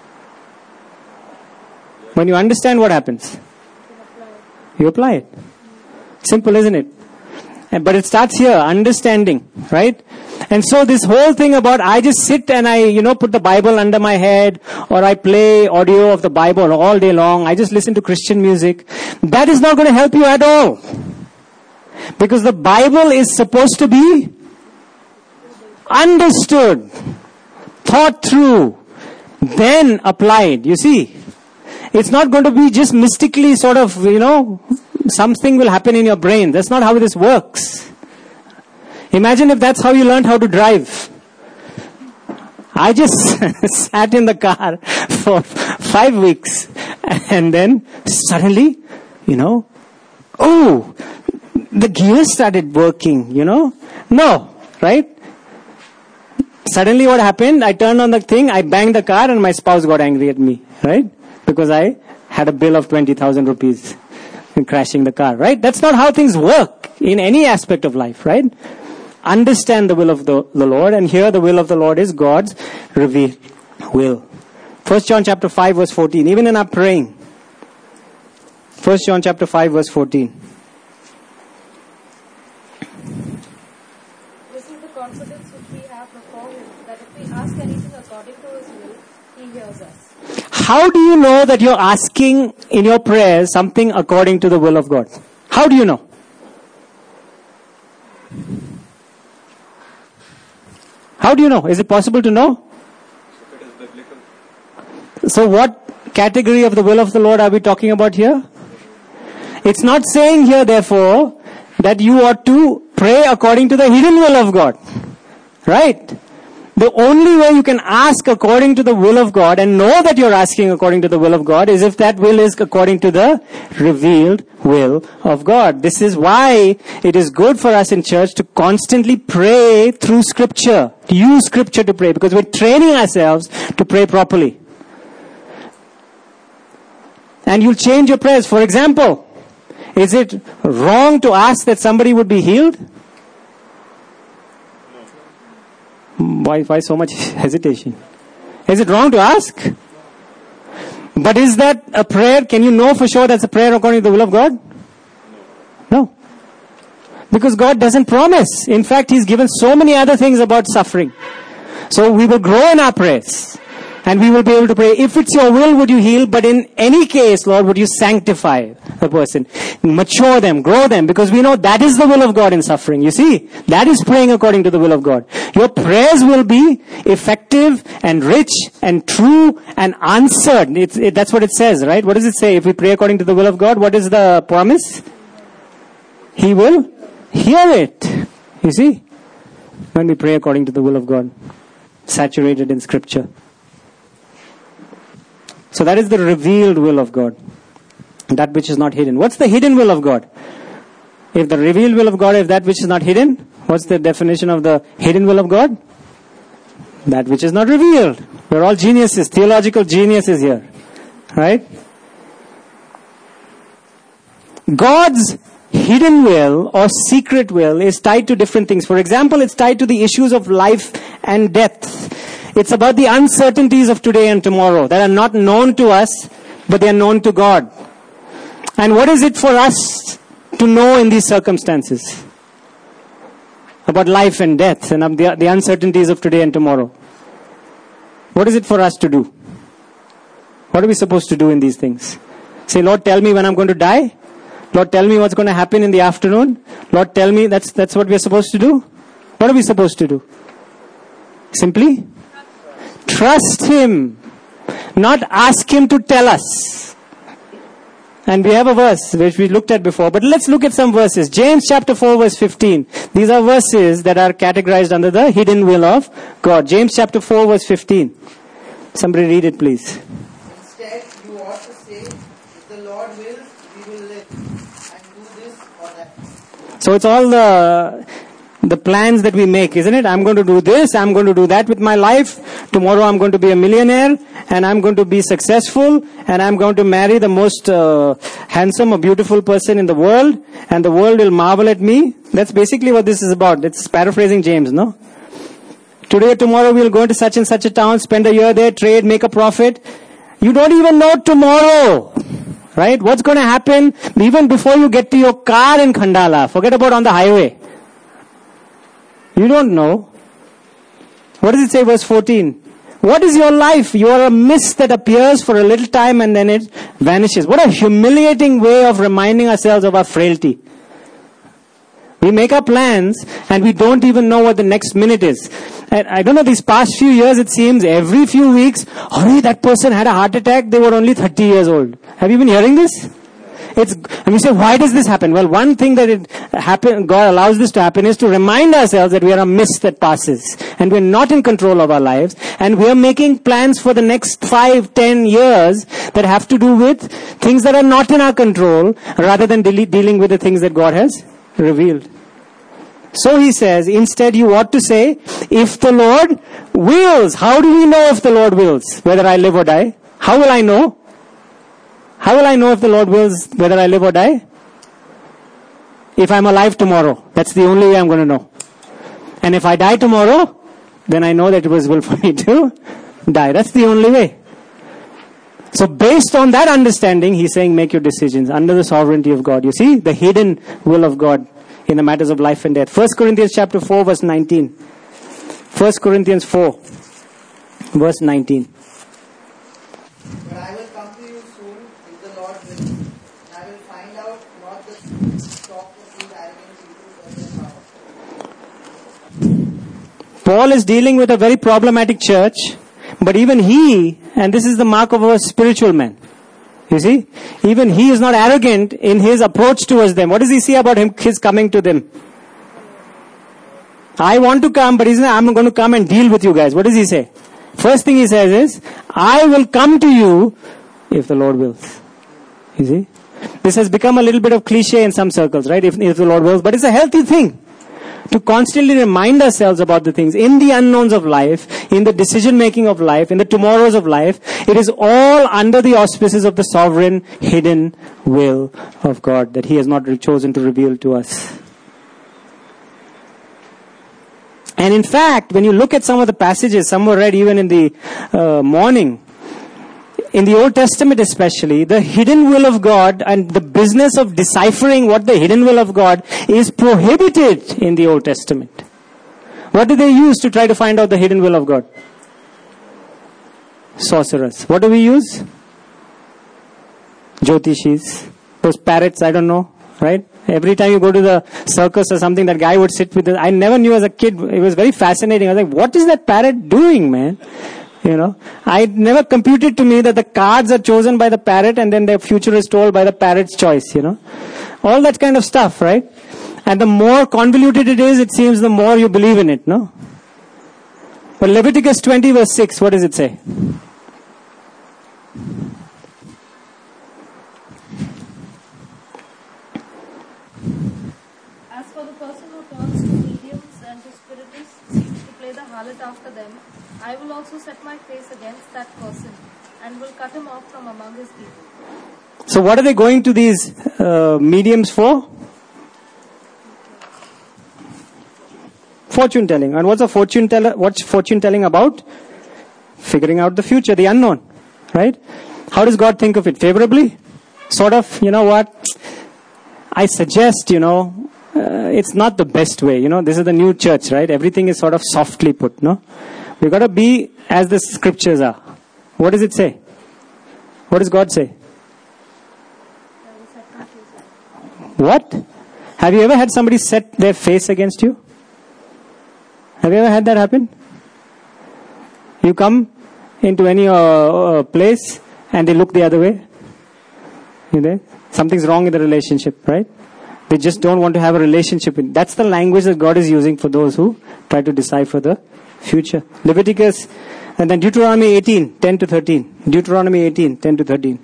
When you understand, what happens? You apply it. Simple, isn't it? But it starts here, understanding, right? And so this whole thing about I just sit and I, you know, put the Bible under my head, or I play audio of the Bible all day long, I just listen to Christian music, that is not going to help you at all. Because the Bible is supposed to be understood, thought through, then applied. You see, It's not going to be just mystically sort of, you know, something will happen in your brain. That's not how this works. Imagine if that's how you learned how to drive. I just sat in the car for five weeks and then suddenly, you know, oh, the gears started working, you know. No, right? Suddenly what happened? I turned on the thing, I banged the car and my spouse got angry at me, right? Because I had a bill of twenty thousand rupees in crashing the car, right? That's not how things work in any aspect of life, right? Understand the will of the, the Lord, and here the will of the Lord is God's revealed will. First John chapter five verse fourteen, even in our praying. First John chapter five verse fourteen. This is the confidence which we have before Him, that if we ask anything according to His will, He hears us. How do you know that you're asking in your prayers something according to the will of God? How do you know? How do you know? Is it possible to know? If it is biblical. So what category of the will of the Lord are we talking about here? It's not saying here, therefore, that you ought to pray according to the hidden will of God. Right? The only way you can ask according to the will of God and know that you're asking according to the will of God is if that will is according to the revealed will of God. This is why it is good for us in church to constantly pray through Scripture, to use Scripture to pray, because we're training ourselves to pray properly. And you'll change your prayers. For example, is it wrong to ask that somebody would be healed? Why, why so much hesitation? Is it wrong to ask? But is that a prayer? Can you know for sure that's a prayer according to the will of God? No. Because God doesn't promise. In fact, He's given so many other things about suffering. So we will grow in our prayers. And we will be able to pray, if it's your will, would you heal? But in any case, Lord, would you sanctify the person? Mature them, grow them, because we know that is the will of God in suffering. You see, that is praying according to the will of God. Your prayers will be effective and rich and true and answered. It's, it, that's what it says, right? What does it say? If we pray according to the will of God, what is the promise? He will hear it. You see, when we pray according to the will of God, saturated in Scripture. So that is the revealed will of God. That which is not hidden. What's the hidden will of God? If the revealed will of God is that which is not hidden, what's the definition of the hidden will of God? That which is not revealed. We're all geniuses, theological geniuses here. Right? God's hidden will or secret will is tied to different things. For example, it's tied to the issues of life and death. It's about the uncertainties of today and tomorrow that are not known to us, but they are known to God. And what is it for us to know in these circumstances? About life and death and the, the uncertainties of today and tomorrow. What is it for us to do? What are we supposed to do in these things? Say, Lord, tell me when I'm going to die. Lord, tell me what's going to happen in the afternoon. Lord, tell me that's, that's what we're supposed to do. What are we supposed to do? Simply trust Him, not ask Him to tell us. And we have a verse which we looked at before, but let's look at some verses. James chapter four verse fifteen. These are verses that are categorized under the hidden will of God. James chapter four verse fifteen. Somebody read it, please. Instead, you ought to say, if the Lord wills, we will live and do this or that. So it's all the the plans that we make, isn't it? I'm going to do this, I'm going to do that with my life. Tomorrow I'm going to be a millionaire, and I'm going to be successful, and I'm going to marry the most uh, handsome or beautiful person in the world, and the world will marvel at me. That's basically what this is about. It's paraphrasing James, no? Today or tomorrow we'll go into such and such a town, spend a year there, trade, make a profit. You don't even know tomorrow. Right? What's going to happen even before you get to your car in Khandala? Forget about on the highway. You don't know. What does it say, verse fourteen? What is your life? You are a mist that appears for a little time and then it vanishes. What a humiliating way of reminding ourselves of our frailty. We make our plans and we don't even know what the next minute is. And I don't know, these past few years it seems every few weeks, oh, that person had a heart attack, they were only thirty years old. Have you been hearing this? It's, and we say, why does this happen? Well, one thing that it happen, God allows this to happen is to remind ourselves that we are a mist that passes. And we're not in control of our lives. And we are making plans for the next five, ten years that have to do with things that are not in our control, rather than de- dealing with the things that God has revealed. So he says, instead you ought to say, if the Lord wills. How do we know if the Lord wills? Whether I live or die? How will I know? How will I know if the Lord wills whether I live or die? If I'm alive tomorrow. That's the only way I'm going to know. And if I die tomorrow, then I know that it was will for me to die. That's the only way. So based on that understanding, he's saying make your decisions under the sovereignty of God. You see, the hidden will of God in the matters of life and death. First Corinthians chapter four verse nineteen. First Corinthians four verse nineteen. But I will come to you soon, if the Lord wills, and I will find out not the talk of these arrogant people, but their power. Paul is dealing with a very problematic church, but even he, and this is the mark of a spiritual man, you see, even he is not arrogant in his approach towards them. What does he say about him, his coming to them? I want to come, but he's not, I'm going to come and deal with you guys. What does he say? First thing he says is, I will come to you if the Lord wills. You see? This has become a little bit of cliche in some circles, right? If, if the Lord wills, but it's a healthy thing to constantly remind ourselves about the things in the unknowns of life, in the decision making of life, in the tomorrows of life. It is all under the auspices of the sovereign, hidden will of God that he has not chosen to reveal to us. And in fact, when you look at some of the passages, some were read even in the uh, morning, in the Old Testament especially, the hidden will of God and the business of deciphering what the hidden will of God is prohibited in the Old Testament. What do they use to try to find out the hidden will of God? Sorcerers. What do we use? Jyotishis. Those parrots, I don't know, right? Every time you go to the circus or something, that guy would sit with the, I never knew as a kid, it was very fascinating. I was like, what is that parrot doing, man? You know, I never computed to me that the cards are chosen by the parrot and then their future is told by the parrot's choice, you know. All that kind of stuff, right? And the more convoluted it is, it seems the more you believe in it, no? But Leviticus twenty verse six, what does it say? As for the person who turns to mediums and to spiritists, seeks to play the harlot after them, I will also set my face against that person and will cut him off from among his people. So what are they going to these uh, mediums for? Fortune telling. And what's a fortune teller? What's fortune telling about? Figuring out the future, the unknown, right? How does God think of it? Favorably? Sort of, you know what? I suggest, you know, uh, it's not the best way. You know, this is the new church, right? Everything is sort of softly put, no? We've got to be as the scriptures are. What does it say? What does God say? What? Have you ever had somebody set their face against you? Have you ever had that happen? You come into any uh, uh, place and they look the other way. You know? Something's wrong in the relationship, right? They just don't want to have a relationship. That's the language that God is using for those who try to decipher the future. Leviticus, and then Deuteronomy eighteen, ten to thirteen. Deuteronomy eighteen, ten to thirteen.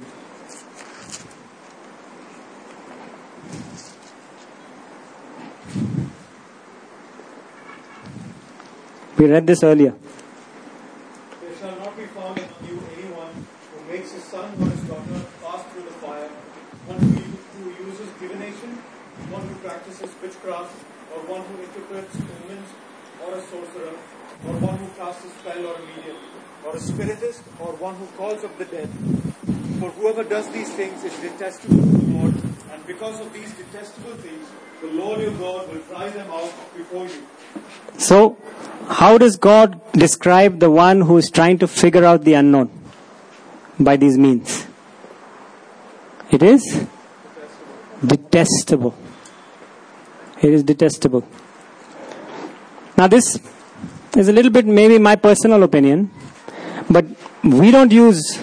We read this earlier. There shall not be found among you anyone who makes his son or his daughter pass through the fire, one who, who uses divination, one who practices witchcraft, or one who interprets omens, or a sorcerer, or one who casts a spell or a medium, or a spiritist, or one who calls up the dead. For whoever does these things is detestable to the Lord, and because of these detestable things, the Lord your God will drive them out before you. So, how does God describe the one who is trying to figure out the unknown? By these means. It is detestable. It is detestable. Now this is a little bit maybe my personal opinion, but we don't use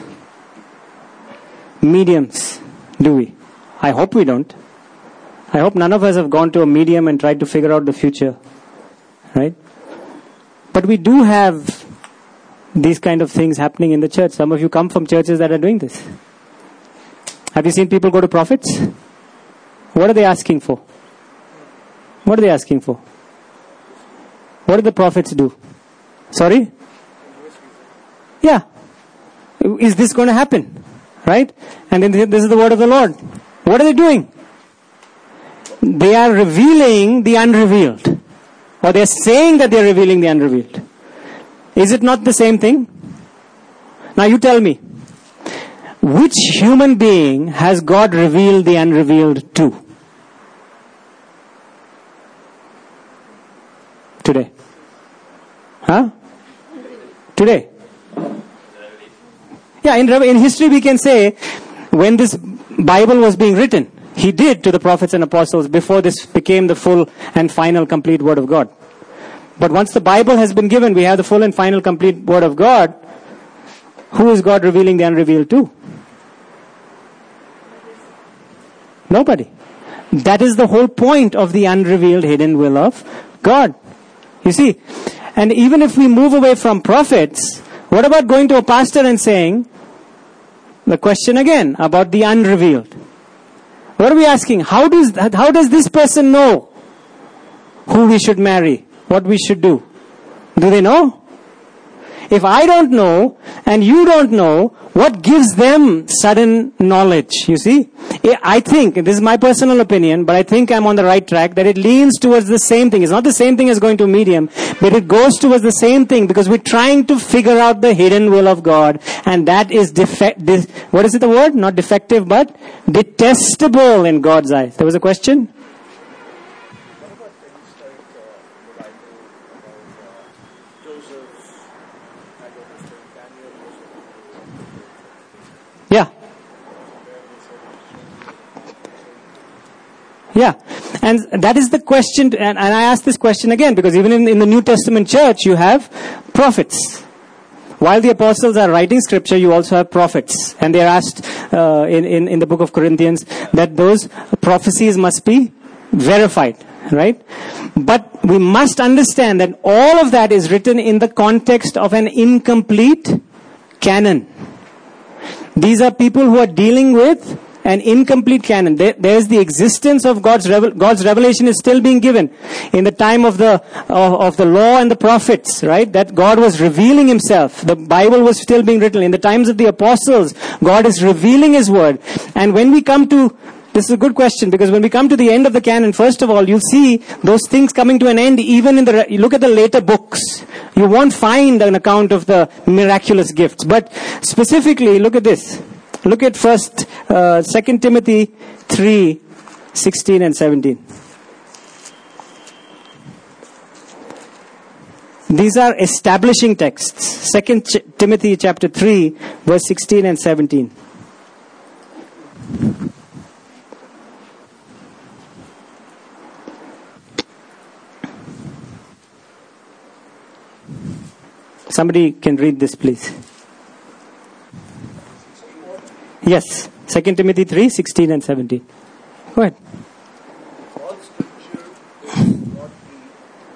mediums, do we? I hope we don't. I hope none of us have gone to a medium and tried to figure out the future. Right? But we do have these kind of things happening in the church. Some of you come from churches that are doing this. Have you seen people go to prophets? What are they asking for? What are they asking for? What do the prophets do? Sorry? Yeah. Is this going to happen? Right? And then this is the word of the Lord. What are they doing? They are revealing the unrevealed. Or they are saying that they are revealing the unrevealed. Is it not the same thing? Now you tell me. Which human being has God revealed the unrevealed to? Today. Huh? Today. Yeah, in, in history we can say, when this Bible was being written, He did to the prophets and apostles before this became the full and final complete Word of God. But once the Bible has been given, we have the full and final complete Word of God. Who is God revealing the unrevealed to? Nobody. That is the whole point of the unrevealed hidden will of God. You see, and even if we move away from prophets, what about going to a pastor and saying, the question again about the unrevealed? What are we asking? How does, how does this person know who we should marry? What we should do? Do they know? If I don't know and you don't know, what gives them sudden knowledge? You see, I think, this is my personal opinion, but I think I'm on the right track, that it leans towards the same thing. It's not the same thing as going to a medium, but it goes towards the same thing because we're trying to figure out the hidden will of God, and that is defect. Dis, what is it the word? Not defective, but detestable in God's eyes. There was a question? Yeah. Yeah. And that is the question, and, and I ask this question again, because even in, in the New Testament church, you have prophets. While the apostles are writing scripture, you also have prophets. And they are asked uh, in, in, in the book of Corinthians that those prophecies must be verified. Right? But we must understand that all of that is written in the context of an incomplete canon. These are people who are dealing with an incomplete canon. There, there's the existence of God's revel, God's revelation is still being given in the time of the of, of the law and the prophets, right? That God was revealing Himself. The Bible was still being written in the times of the apostles. God is revealing His word. And when we come to this is a good question, because when we come to the end of the canon, first of all, you'll see those things coming to an end even in the, you look at the later books. You won't find an account of the miraculous gifts. But specifically, look at this. Look at first, uh, Second Timothy three, sixteen and seventeen. These are establishing texts. Second Timothy chapter three, verse sixteen and seventeen. Somebody can read this, please. Yes, Second Timothy three, sixteen and seventeen. Go ahead. All scripture is God breathed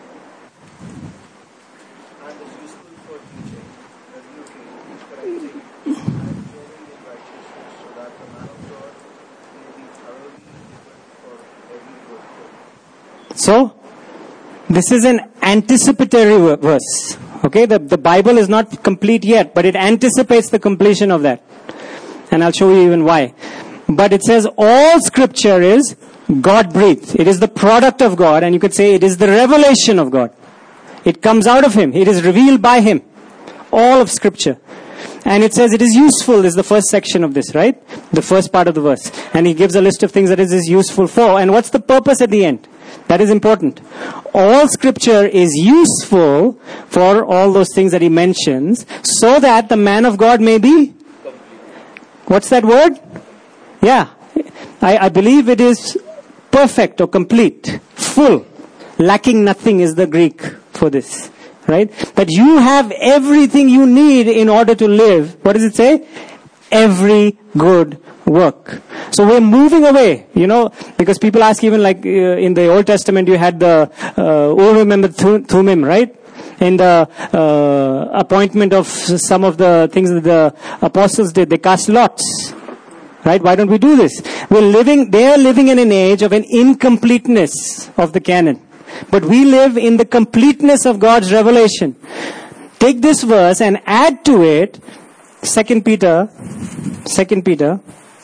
and is useful for teaching, rebuking, correcting, and training in righteousness, so that the man of God may be thoroughly equipped for every good work. So, this is an anticipatory verse. Okay, the, the Bible is not complete yet, but it anticipates the completion of that. And I'll show you even why. But it says all scripture is God-breathed. It is the product of God, and you could say it is the revelation of God. It comes out of Him. It is revealed by Him. All of scripture. And it says it is useful is the first section of this, right? The first part of the verse. And he gives a list of things that it is useful for. And what's the purpose at the end? That is important. All scripture is useful for all those things that he mentions, so that the man of God may be... What's that word? Yeah. I, I believe it is perfect or complete, full, lacking nothing is the Greek for this. Right? That you have everything you need in order to live. What does it say? Every good work. So we're moving away, you know, because people ask, even like uh, in the Old Testament you had the uh, Urim and the Thummim, right? In the uh, appointment of some of the things that the apostles did, they cast lots. Right? Why don't we do this? We're living, they are living in an age of an incompleteness of the canon. But we live in the completeness of God's revelation. Take this verse and add to it Second Peter, Second Peter.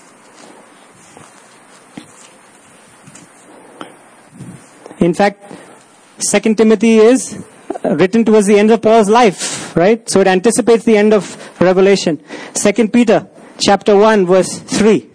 In fact, Second Timothy is written towards the end of Paul's life, right? So it anticipates the end of Revelation. Second Peter, chapter one, verse three.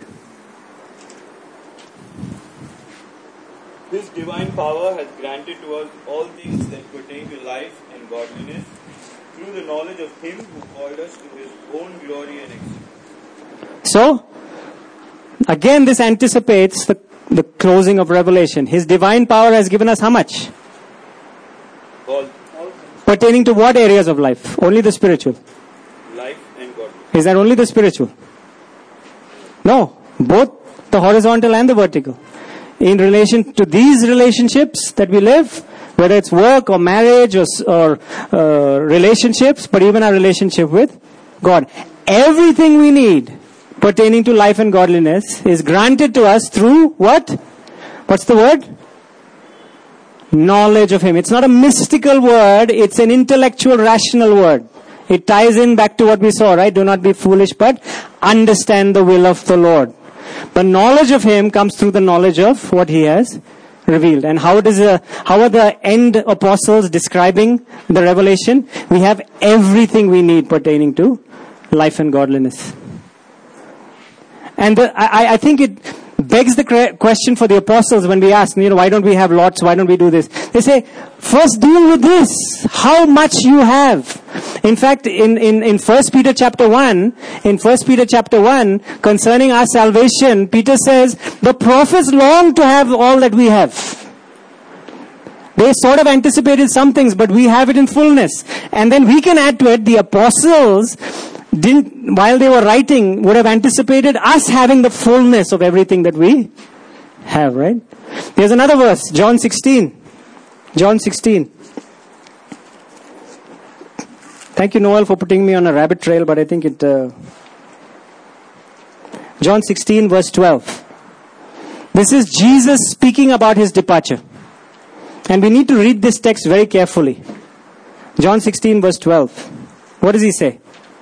This divine power has granted to us all things that pertain to life and godliness through the knowledge of Him who called us to His own glory and excellence. So, again this anticipates the, the closing of Revelation. His divine power has given us how much? All. Pertaining to what areas of life? Only the spiritual. Life and godliness. Is that only the spiritual? No. Both the horizontal and the vertical. In relation to these relationships that we live, whether it's work or marriage or, or uh, relationships, but even our relationship with God. Everything we need pertaining to life and godliness is granted to us through what? What's the word? Knowledge of Him. It's not a mystical word, it's an intellectual, rational word. It ties in back to what we saw, right? Do not be foolish, but understand the will of the Lord. The knowledge of Him comes through the knowledge of what He has revealed. And how does a, how are the end apostles describing the revelation? We have everything we need pertaining to life and godliness. And the, I, I think it begs the question for the apostles when we ask, you know, why don't we have lots? Why don't we do this? They say, first deal with this. How much you have. In fact, in, in, in First Peter chapter one, in First Peter chapter one, concerning our salvation, Peter says, the prophets long to have all that we have. They sort of anticipated some things, but we have it in fullness. And then we can add to it, the apostles didn't, while they were writing, would have anticipated us having the fullness of everything that we have, right? There's another verse, John sixteen. John sixteen. Thank you, Noel, for putting me on a rabbit trail, but I think it... Uh... John sixteen, verse twelve. This is Jesus speaking about His departure. And we need to read this text very carefully. John sixteen, verse twelve. What does He say?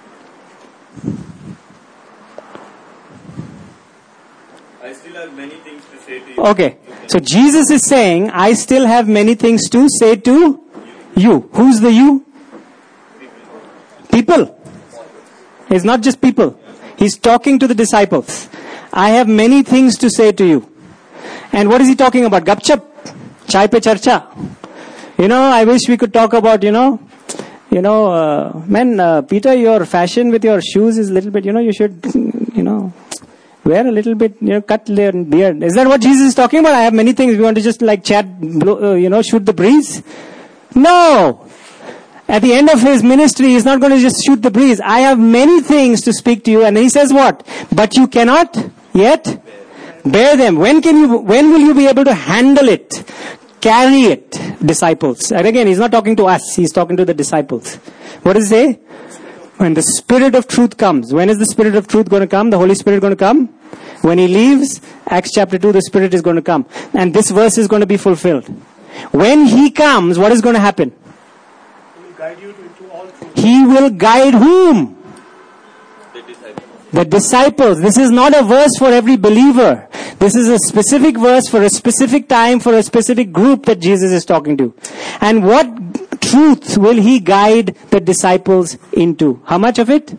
I still have many things to say to you. Okay. So Jesus is saying, I still have many things to say to you. Who's the you? People. It's not just people. He's talking to the disciples. I have many things to say to you. And what is He talking about? Gupchup. Chai pe charcha. You know, I wish we could talk about, you know, you know, uh, man, uh, Peter, your fashion with your shoes is a little bit, you know, you should, you know, wear a little bit, you know, cut their beard. Is that what Jesus is talking about? I have many things. We want to just like chat, blow, uh, you know, shoot the breeze? No. At the end of His ministry, He's not going to just shoot the breeze. I have many things to speak to you. And He says what? But you cannot yet bear them. When can you, when will you be able to handle it? Carry it, disciples. And again, He's not talking to us. He's talking to the disciples. What does He say? When the Spirit of truth comes. When is the Spirit of truth going to come? The Holy Spirit going to come? When He leaves, Acts chapter two, the Spirit is going to come. And this verse is going to be fulfilled. When He comes, what is going to happen? He will guide you into all truth. He will guide whom? The disciples. The disciples. This is not a verse for every believer. This is a specific verse for a specific time, for a specific group that Jesus is talking to. And what truth will He guide the disciples into? How much of it?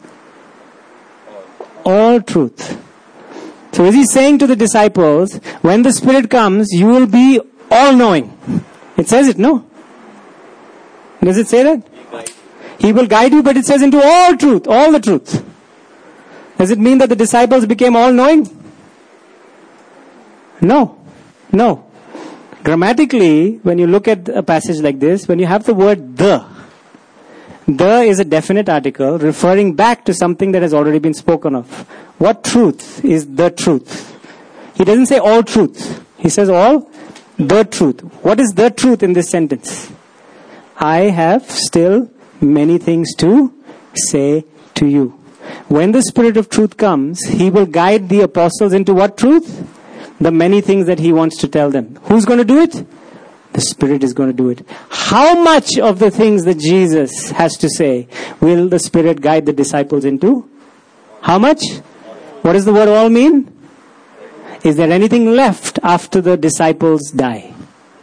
All truth. So is He saying to the disciples, when the Spirit comes, you will be all-knowing? It says it, no? Does it say that? He will guide you, but it says into all truth, all the truth. Does it mean that the disciples became all-knowing? No. No. Grammatically, when you look at a passage like this, when you have the word the, the is a definite article referring back to something that has already been spoken of. What truth is the truth? He doesn't say all truth. He says all the truth. What is the truth in this sentence? I have still many things to say to you. When the Spirit of truth comes, He will guide the apostles into what truth? The many things that He wants to tell them. Who's going to do it? The Spirit is going to do it. How much of the things that Jesus has to say will the Spirit guide the disciples into? How much? What does the word all mean? Is there anything left after the disciples die?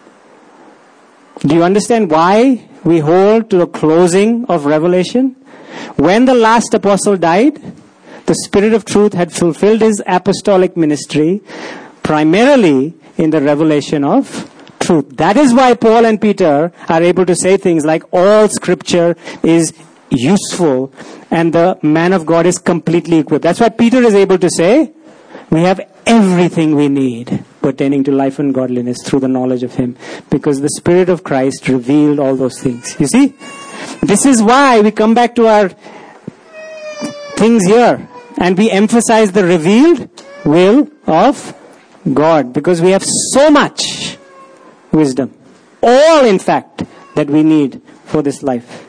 Do you understand why we hold to the closing of Revelation? When the last apostle died, the Spirit of truth had fulfilled His apostolic ministry primarily in the revelation of truth. That is why Paul and Peter are able to say things like all scripture is useful and the man of God is completely equipped. That's why Peter is able to say, we have everything we need pertaining to life and godliness through the knowledge of Him, because the Spirit of Christ revealed all those things. You see? This is why we come back to our things here and we emphasize the revealed will of God, because we have so much wisdom. All, in fact, that we need for this life.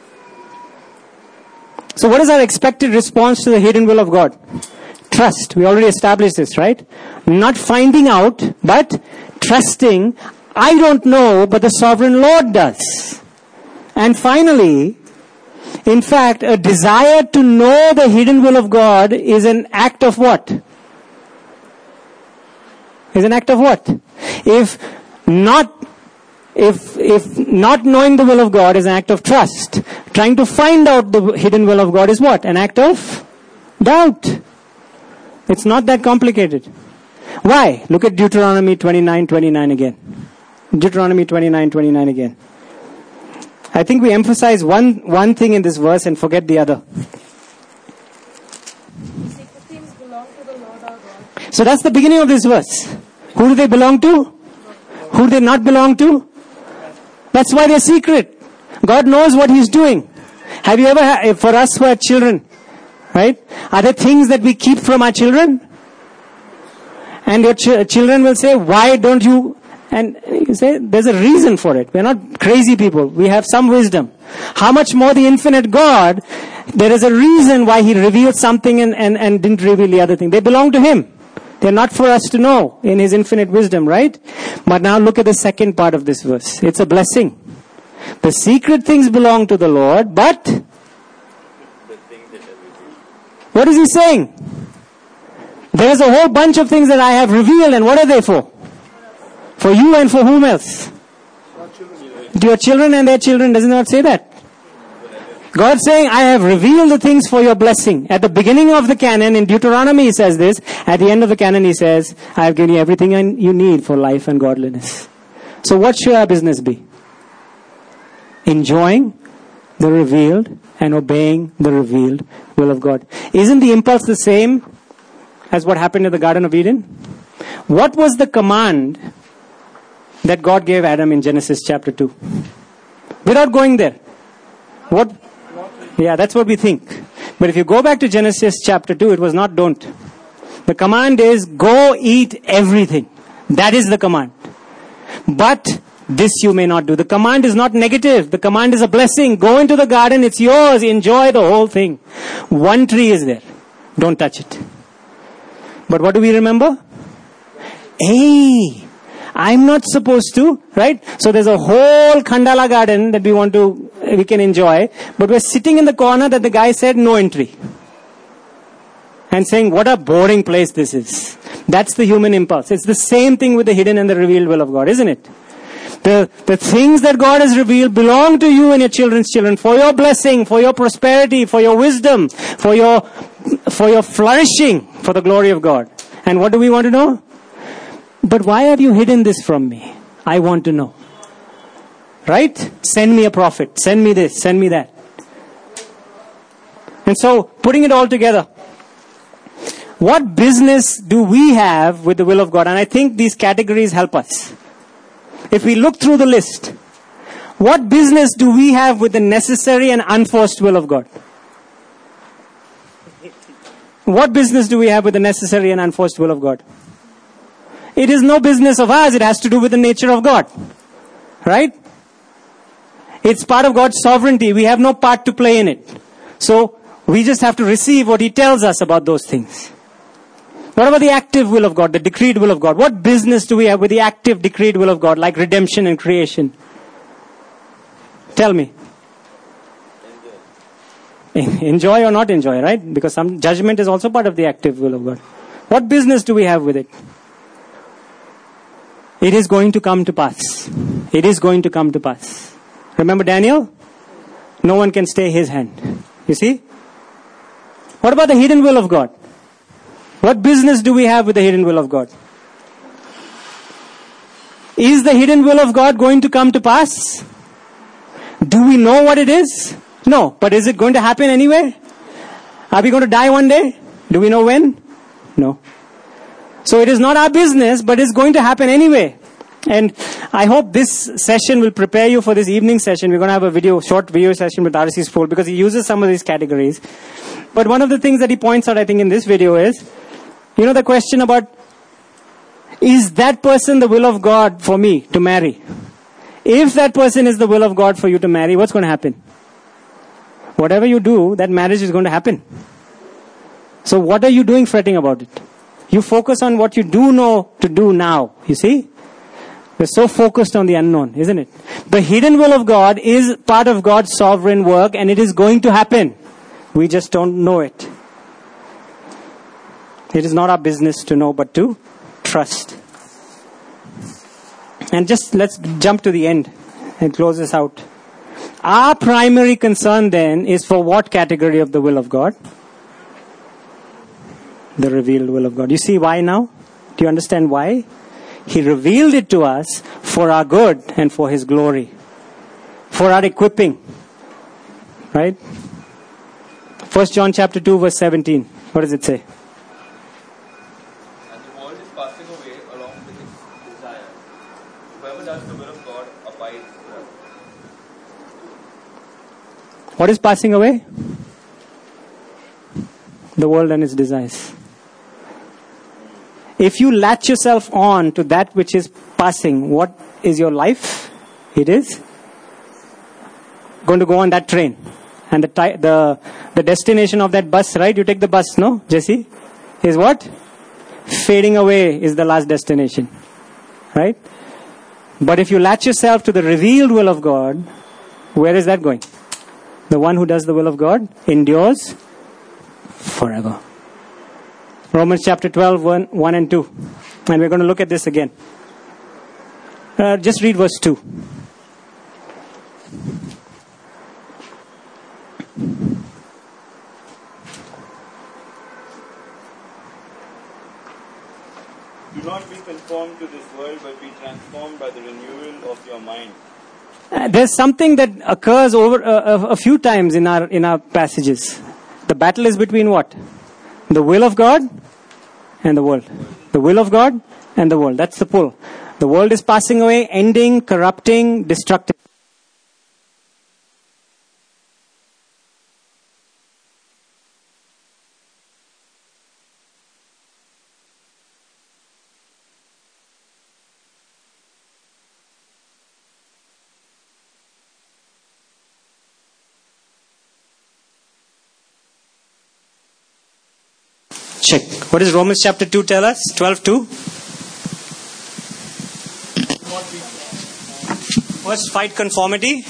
So what is our expected response to the hidden will of God? Trust. We already established this, right? Not finding out, but trusting. I don't know, but the sovereign Lord does. And finally, in fact, a desire to know the hidden will of God is an act of what? Is an act of what? If not, if, if not knowing the will of God is an act of trust, trying to find out the hidden will of God is what? An act of doubt. It's not that complicated. Why? Look at Deuteronomy twenty-nine twenty-nine again. Deuteronomy twenty-nine twenty-nine again. I think we emphasize one, one thing in this verse and forget the other. Secret things belong to the Lord our God. So that's the beginning of this verse. Who do they belong to? Who do they not belong to? That's why they're secret. God knows what He's doing. Have you ever, ha- for us who are children, right? Are there things that we keep from our children? And your ch- children will say, why don't you? And you say, there's a reason for it. We're not crazy people. We have some wisdom. How much more the infinite God, there is a reason why He revealed something and, and, and didn't reveal the other thing. They belong to Him. They're not for us to know in His infinite wisdom, right? But now look at the second part of this verse. It's a blessing. The secret things belong to the Lord, but what is He saying? There is a whole bunch of things that I have revealed, and what are they for? For you and for whom else? To your children and their children. Does it not say that? God's saying, I have revealed the things for your blessing. At the beginning of the canon, in Deuteronomy He says this. At the end of the canon He says, I have given you everything you need for life and godliness. So what should our business be? Enjoying the revealed and obeying the revealed will of God. Isn't the impulse the same as what happened in the Garden of Eden? What was the command that God gave Adam in Genesis chapter two? Without going there. What? Yeah, that's what we think. But if you go back to Genesis chapter two, it was not don't. The command is go eat everything. That is the command. But this you may not do. The command is not negative. The command is a blessing. Go into the garden. It's yours. Enjoy the whole thing. One tree is there. Don't touch it. But what do we remember? Hey, I'm not supposed to, right? So there's a whole Khandala garden that we want to, we can enjoy. But we're sitting in the corner that the guy said no entry. And saying, what a boring place this is. That's the human impulse. It's the same thing with the hidden and the revealed will of God, isn't it? The, the things that God has revealed belong to you and your children's children for your blessing, for your prosperity, for your wisdom, for your, for your flourishing, for the glory of God. And what do we want to know? But why have you hidden this from me? I want to know. Right? Send me a prophet. Send me this. Send me that. And so, putting it all together, What business do we have with the will of God? And I think these categories help us. If we look through the list, what business do we have with the necessary and unforced will of God? What business do we have with the necessary and unforced will of God? It is no business of ours. It has to do with the nature of God. Right? It's part of God's sovereignty. We have no part to play in it. So, we just have to receive what He tells us about those things. What about the active will of God, the decreed will of God? What business do we have with the active decreed will of God, like redemption and creation? Tell me. Enjoy. Enjoy or not enjoy, right? Because some judgment is also part of the active will of God. What business do we have with it? It is going to come to pass. It is going to come to pass. Remember Daniel? No one can stay his hand. You see? What about the hidden will of God? What business do we have with the hidden will of God? Is the hidden will of God going to come to pass? Do we know what it is? No. But is it going to happen anyway? Are we going to die one day? Do we know when? No. So it is not our business, but it's going to happen anyway. And I hope this session will prepare you for this evening session. We're going to have a video, short video session with R C Sproul because he uses some of these categories. But one of the things that he points out, I think, in this video is, you know, the question about, is that person the will of God for me to marry? If that person is the will of God for you to marry, what's going to happen? Whatever you do, that marriage is going to happen. So what are you doing fretting about it? You focus on what you do know to do now. You see? We're so focused on the unknown, isn't it? The hidden will of God is part of God's sovereign work and it is going to happen. We just don't know it. It is not our business to know, but to trust. And just let's jump to the end and close this out. Our primary concern then is for what category of the will of God? The revealed will of God. You see why now? Do you understand why? He revealed it to us for our good and for His glory. For our equipping. Right? First John chapter two verse seventeen. What does it say? And the world is passing away along with its desire. Whoever does the will of God abides forever. What is passing away? The world and its desires. If you latch yourself on to that which is passing, what is your life? It is going to go on that train. And the ti- the the destination of that bus, right? You take the bus, no, Jesse? Is what? Fading away is the last destination. Right? But if you latch yourself to the revealed will of God, where is that going? The one who does the will of God endures forever. Romans chapter twelve, one, one and two. And we're going to look at this again. Uh, just read verse two. Do not be conformed to this world, but be transformed by the renewal of your mind. Uh, there's something that occurs over uh, a, a few times in our in our passages. The battle is between what? The will of God and the world. The will of God and the world. That's the pull. The world is passing away, ending, corrupting, destructive. Check. What does Romans chapter two tell us? twelve two. First, fight conformity.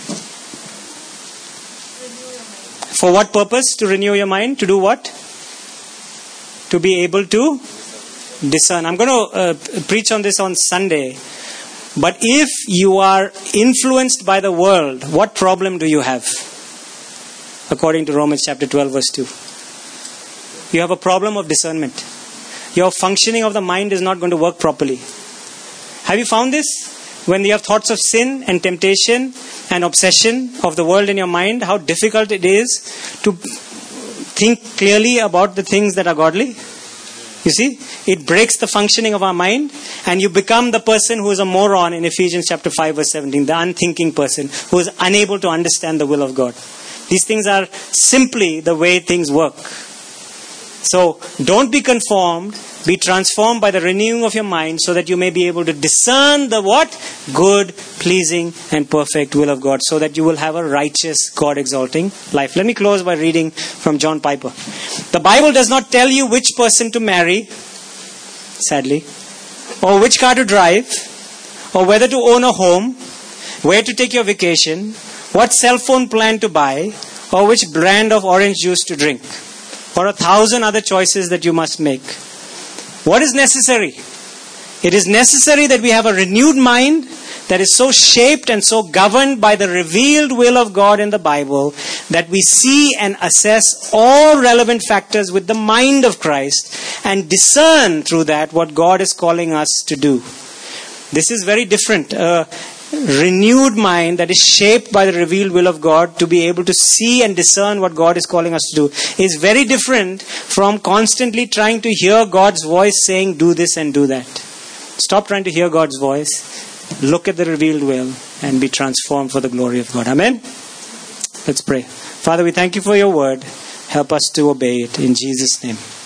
For what purpose? To renew your mind. To do what? To be able to discern. I'm going to uh, preach on this on Sunday. But if you are influenced by the world, what problem do you have? According to Romans chapter twelve verse two. You have a problem of discernment. Your functioning of the mind is not going to work properly. Have you found this? When you have thoughts of sin and temptation and obsession of the world in your mind, how difficult it is to think clearly about the things that are godly. You see, it breaks the functioning of our mind, and you become the person who is a moron in Ephesians chapter five verse seventeen, the unthinking person who is unable to understand the will of God. These things are simply the way things work. So, don't be conformed, be transformed by the renewing of your mind so that you may be able to discern the what? Good, pleasing and perfect will of God, so that you will have a righteous, God-exalting life. Let me close by reading from John Piper. The Bible does not tell you which person to marry, sadly, or which car to drive, or whether to own a home, where to take your vacation, what cell phone plan to buy, or which brand of orange juice to drink, or a thousand other choices that you must make. What is necessary? It is necessary that we have a renewed mind that is so shaped and so governed by the revealed will of God in the Bible that we see and assess all relevant factors with the mind of Christ and discern through that what God is calling us to do. This is very different. A renewed mind that is shaped by the revealed will of God to be able to see and discern what God is calling us to do is very different from constantly trying to hear God's voice saying do this and do that. Stop trying to hear God's voice. Look at the revealed will and be transformed for the glory of God. Amen? Let's pray. Father, we thank you for your word. Help us to obey it in Jesus' name.